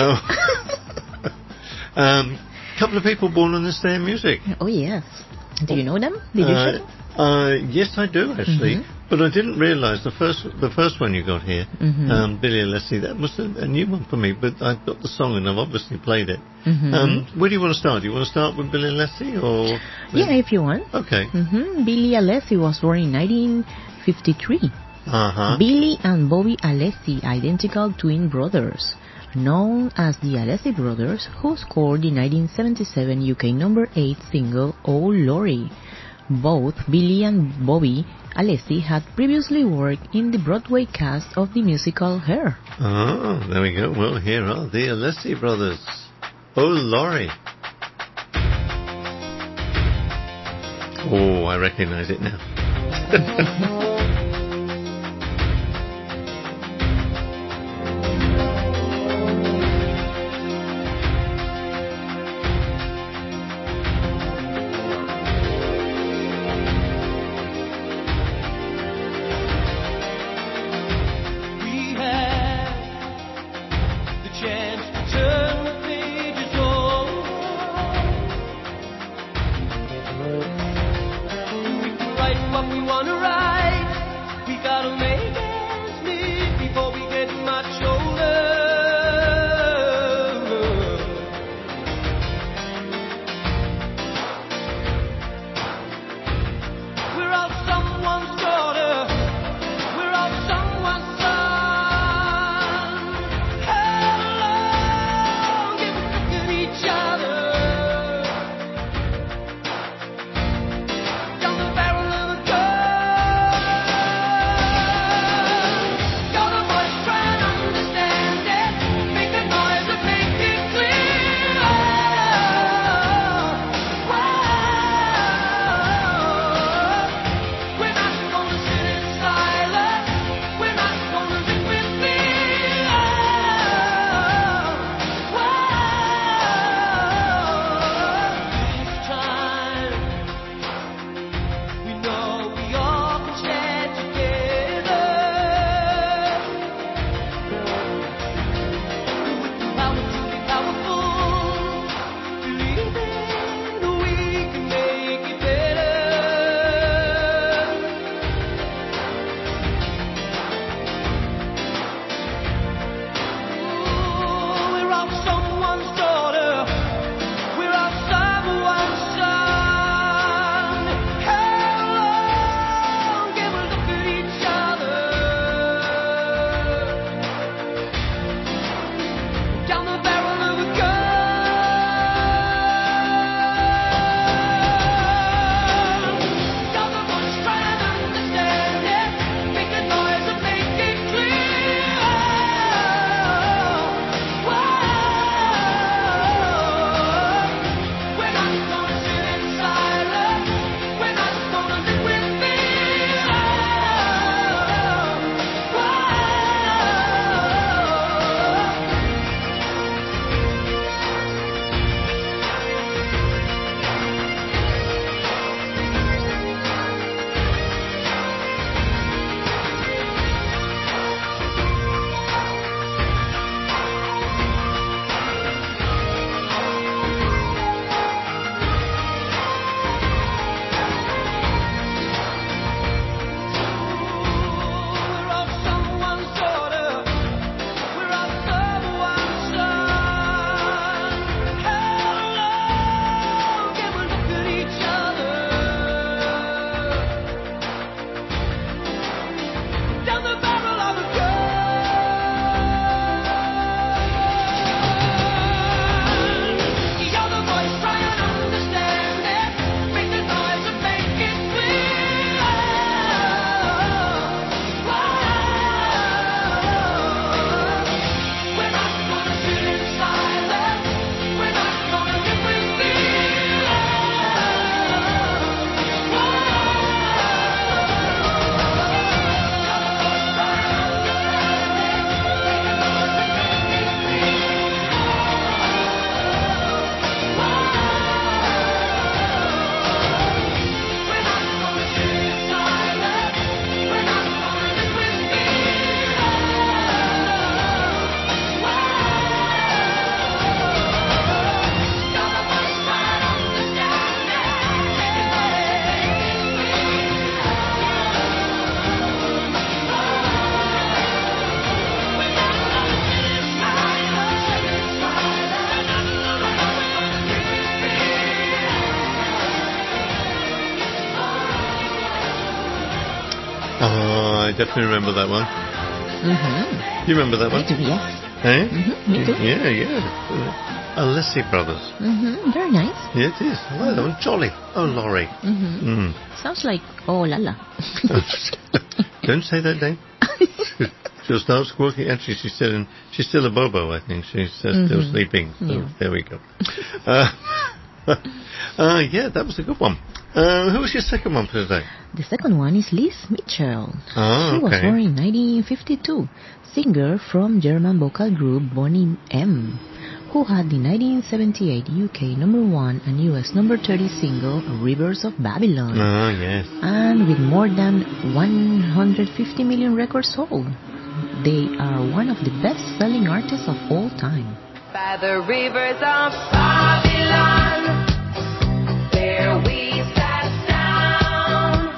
Couple of people born on this day in music. Oh, yes. Do you know them? Did you show them? Yes, I do actually, but I didn't realise the first one you got here, Billy and Leslie. That was a new one for me, but I've got the song and I've obviously played it. Where do you want to start? Do you want to start with Billy and Leslie, or? Yeah, if you want. Okay. Billy Alessi was born in 1953. Billy and Bobby Alessi, identical twin brothers, known as the Alessi brothers, who scored the 1977 UK number 8 single "Oh Laurie." Both Billy and Bobby Alessi had previously worked in the Broadway cast of the musical Hair. Oh, there we go. Well, here are the Alessi brothers. Oh, Laurie. Oh, I recognize it now. What we want to write. definitely remember that one. Mm-hmm. You remember that one? Me too, yes. Eh? Mm-hmm. Me too. Yeah. Alessi Brothers. Mm-hmm. Very nice. Yeah, it is. I like that one. Jolly. Oh, Laurie. Mm-hmm. Sounds like Oh La La. Don't say that, Dave. She'll start squawking. Actually, she's still a bobo, I think. She's still sleeping. So there we go. Yeah, that was a good one. Who was your second one for today? The second one is Liz Mitchell. Oh, she was okay. born in 1952. Singer from German vocal group Boney M, who had the 1978 UK #1 and US #30 single Rivers of Babylon. Oh, yes. And with more than 150 million records sold. They are one of the best-selling artists of all time. By the rivers of Babylon, there we sat down.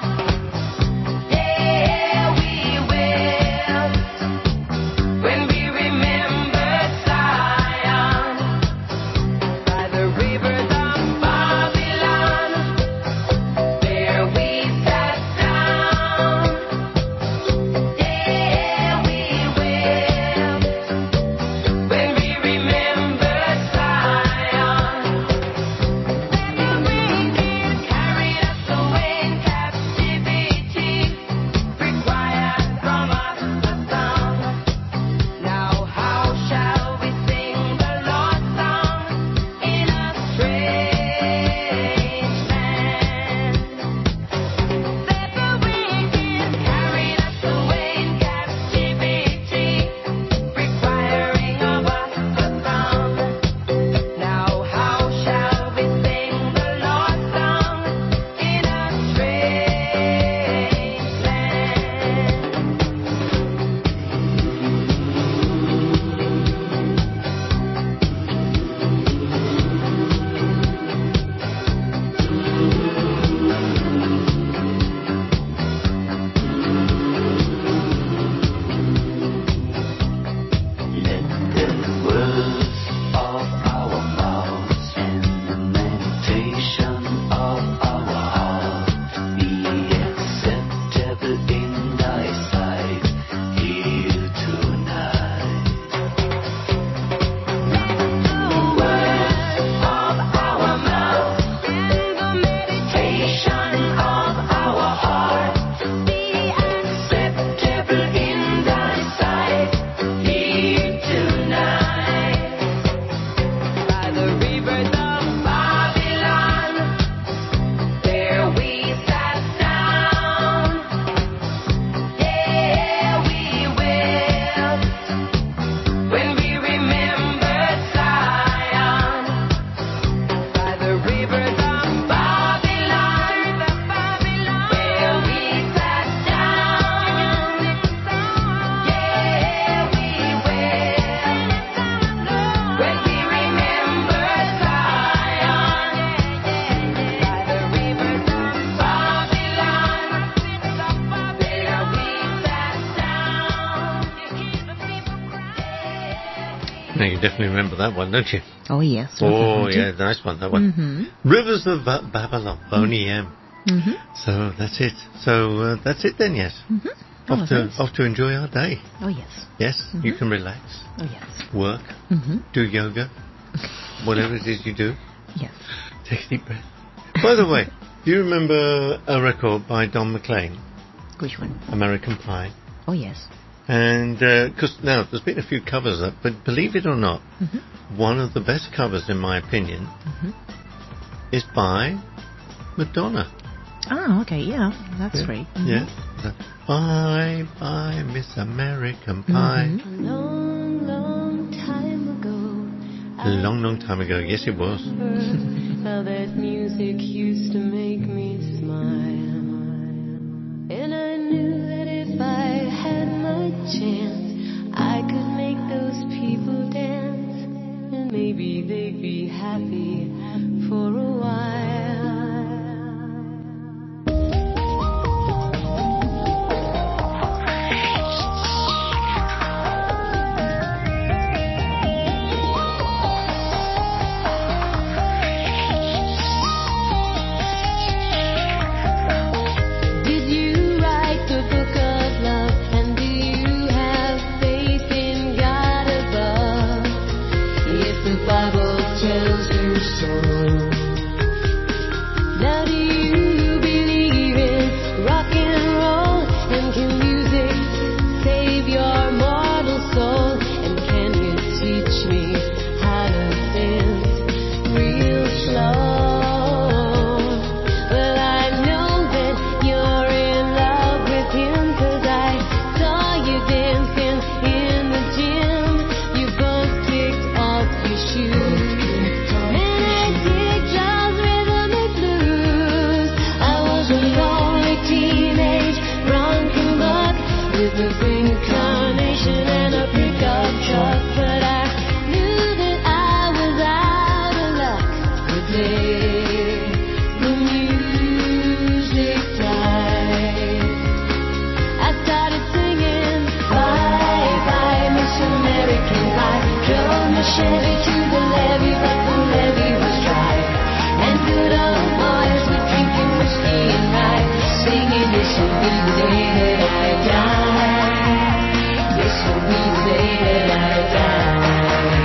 There we will, when we remember Zion. By the rivers of Babylon, there we sat down. There we will, when we remember Zion. The wind carried us away in captivity, required from us a song. Now how shall we sing the Lord's song in a strange land? Said the wind carried us away in captivity, requiring of us a song. Now how shall we sing the Lord's song in a strange land? Let the words of our mouths and the meditation of our heart be acceptable in thy sight here tonight. The words of our mouths and the meditation of our heart be acceptable in thy sight here tonight. By the rivers of Babylon, there we sat down. There we will, when we remember Zion. By the rivers of Babylon, where we sat down. Yeah, we will, when we remember Zion. By the rivers of Babylon, there we sat down. Now, you definitely remember that one, don't you? Oh, yes. Oh, yeah, nice one, that one. Mm-hmm. Rivers of Babylon, Boney M. Mm-hmm. So that's it. So that's it then, yes. Mm-hmm. Off to enjoy our day. Oh, yes. Yes, you can relax, Oh, yes. work, Mm-hmm. do yoga, whatever it is you do. Yes. Take a deep breath. By the way, do you remember a record by Don McLean, Which one? American Pie? Oh, yes. And because now there's been a few covers up, but believe it or not, Mm-hmm. one of the best covers, in my opinion, Mm-hmm. is by Madonna. Oh, okay. Yeah, that's Yeah. great. Mm-hmm. Yeah. Bye, bye, Miss American Pie. Mm-hmm. Long, long time ago. A long, long time ago. Yes, it was. How that music used to make me smile. And I knew that if I had my chance, I could make those people dance. And maybe they'd be happy for a while. Did you write the book of love with a pink carnation and a pickup truck, but I knew that I was out of luck. The day the music died, I started singing bye bye Miss American Pie. Drove my Chevy to the levee, but the levee was dry, and good old boys were drinking whiskey and rye, singing this will be the day that I die. This will be the day that I die.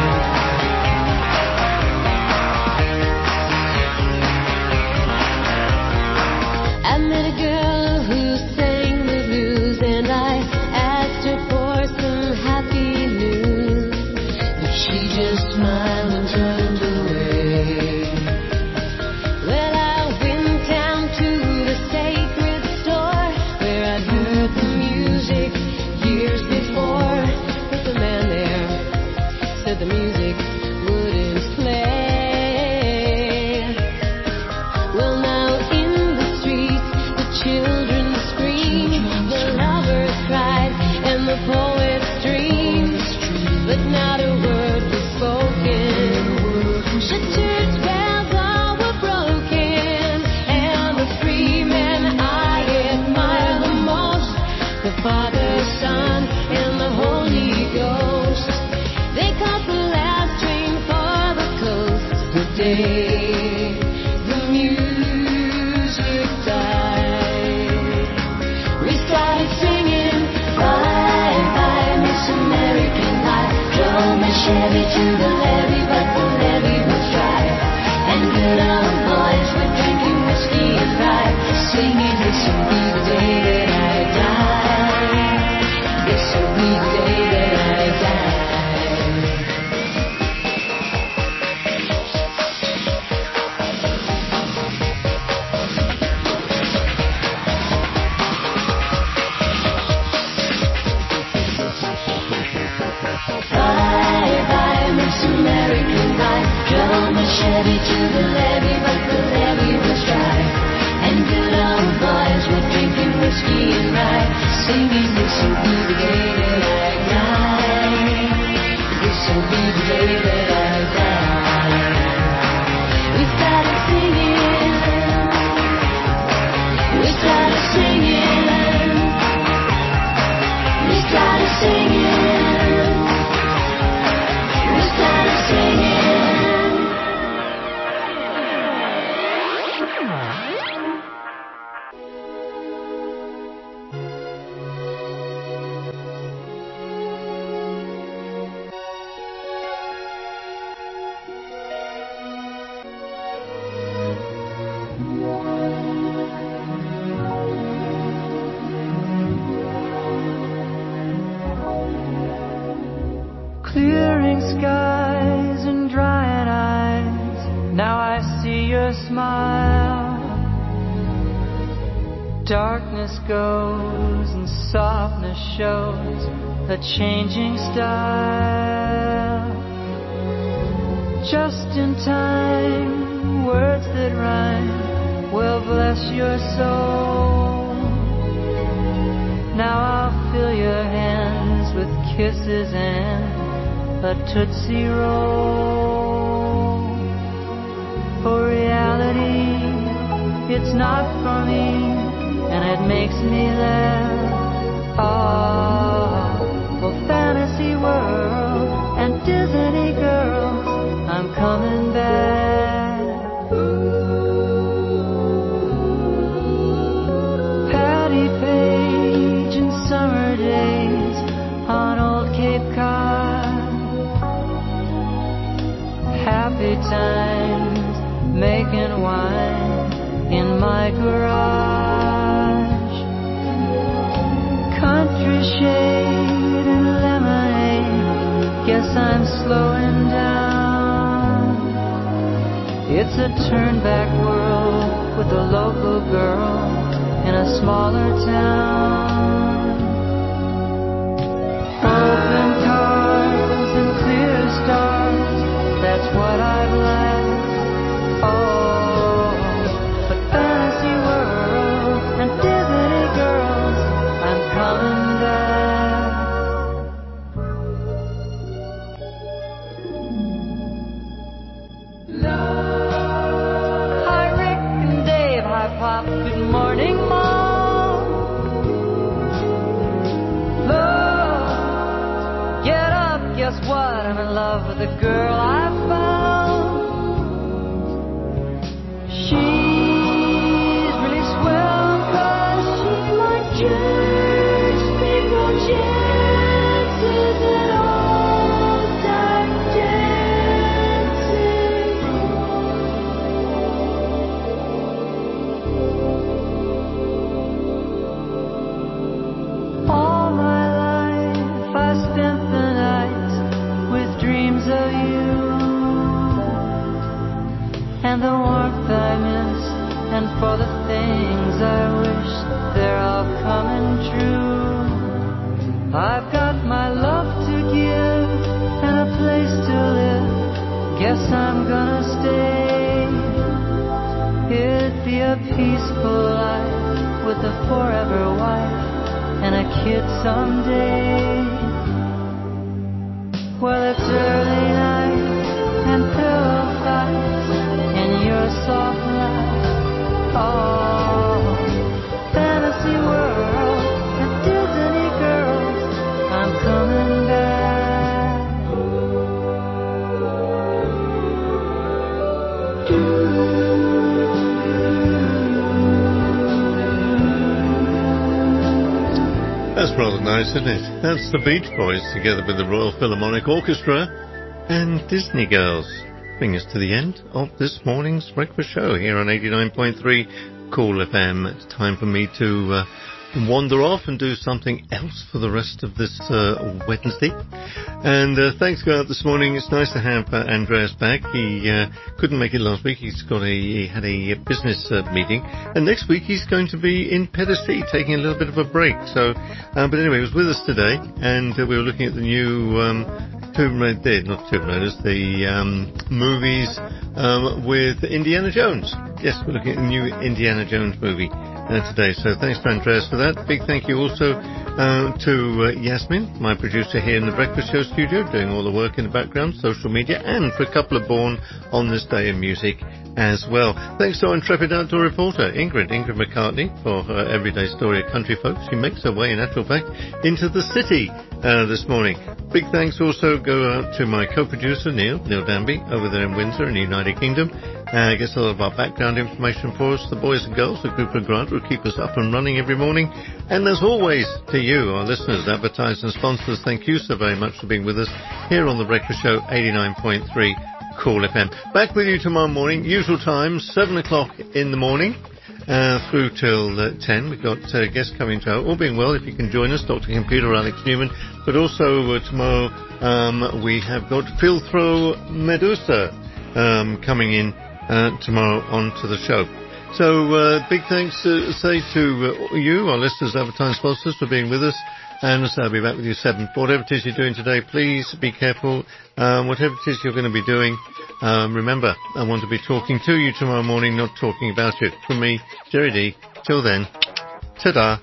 I met a girl who sang the blues, and I asked her for some happy news, but she just smiled and turned away. Well, I went down to the sacred store where I'd heard the music years before, but the man there said the music wouldn't play. Well, now in the streets the children scream, the lovers cried, and the poets dreamed, but not a word was spoken. The church bells all were broken, and the three men I admire the most, the Father, Son, and the Holy Ghost, they caught the last train for the coast. The day the music died, we started singing bye bye Miss American Pie. Drove my Chevy to the levee, but the levee was dry, and good old boys were drinking whiskey and rye, singing this will be the day that I die. This will be the day that I die. Bye bye Miss American Pie. Drove my Chevy to the levee, but the levee was dry, and good old boys were drinking whiskey and rye, singing this will be the day that I die. This will be the day that I die. We started singing, we started singing, we started singing, we started singing. Clearing skies and drying eyes, now I see your smile. Darkness goes and softness shows a changing style. Just in time, words that rhyme will bless your soul. Now I'll fill your hands with kisses and a Tootsie Roll. For reality, it's not for me, and it makes me laugh. Oh, for fantasy world and Disney girls, I'm coming back. Patty Page and summer days on old Cape Cod. Happy times making wine in my garage. Country shade and lemonade, guess I'm slowing down. It's a turn-back world with a local girl in a smaller town. Open cars and clear stars, that's what I've left. Oh, but fantasy world and Disney girls, I'm coming back. guess what? I'm in love with the girl I found. She's really swell 'cause she likes church, bingo chances, and all-time dancing. All my life I spent the night with dreams of you and the warmth I miss, and for the things I wish they're all coming true. I've got my love to give and a place to live. Guess I'm gonna stay. It'd be a peaceful life with a forever wife and a kid someday. Well, it's early night and pillow fights and your soft laugh. Oh, fantasy world and Disney girls, I'm coming back. That's rather nice, isn't it? That's the Beach Boys together with the Royal Philharmonic Orchestra and Disney Girls. Bring us to the end of this morning's breakfast show here on 89.3 Cool FM. It's time for me to wander off and do something else for the rest of this Wednesday. And thanks go out this morning. It's nice to have Andreas back. He couldn't make it last week. He had a business meeting, and next week he's going to be in Pedesee taking a little bit of a break. So, but anyway, he was with us today, and we were looking at the new Tomb Raider, not Tomb Raiders, the movies with Indiana Jones. Yes, we're looking at the new Indiana Jones movie today. So thanks to Andreas for that. Big thank you also to Yasmin, my producer here in the Breakfast Show studio, doing all the work in the background, social media, and for a couple of Born on this day in music as well. Thanks to our intrepid outdoor reporter, Ingrid McCartney, for her everyday story of country folk. She makes her way, in actual fact, into the city this morning. Big thanks also go out to my co-producer, Neil Danby, over there in Windsor in the United Kingdom. Gets a lot of our background information for us. The boys and girls at Cooper & Grant will keep us up and running every morning. And as always, to you, our listeners, advertisers and sponsors, thank you so very much for being with us here on The Breakfast Show, 89.3 Cool FM. Back with you tomorrow morning, usual time, 7 o'clock in the morning. Through till 10. We've got guests coming to all being well, if you can join us, Dr. Computer Alex Newman, but also tomorrow we have got Filthro Medusa coming in tomorrow onto the show. So big thanks say to you, our listeners, advertising sponsors, for being with us. And so I'll be back with you 7. Whatever it is you're doing today, please be careful. Whatever it is you're going to be doing, remember, I want to be talking to you tomorrow morning, not talking about you. From me, Jerry D. Till then, ta-da.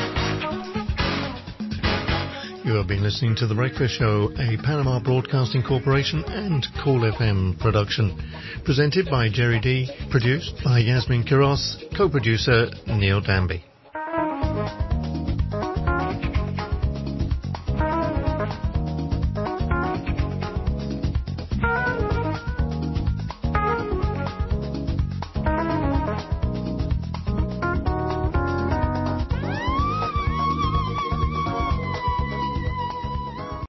You have been listening to The Breakfast Show, a Panama Broadcasting Corporation and Cool FM production. Presented by Jerry D. Produced by Yasmin Quiros. Co-producer Neil Danby.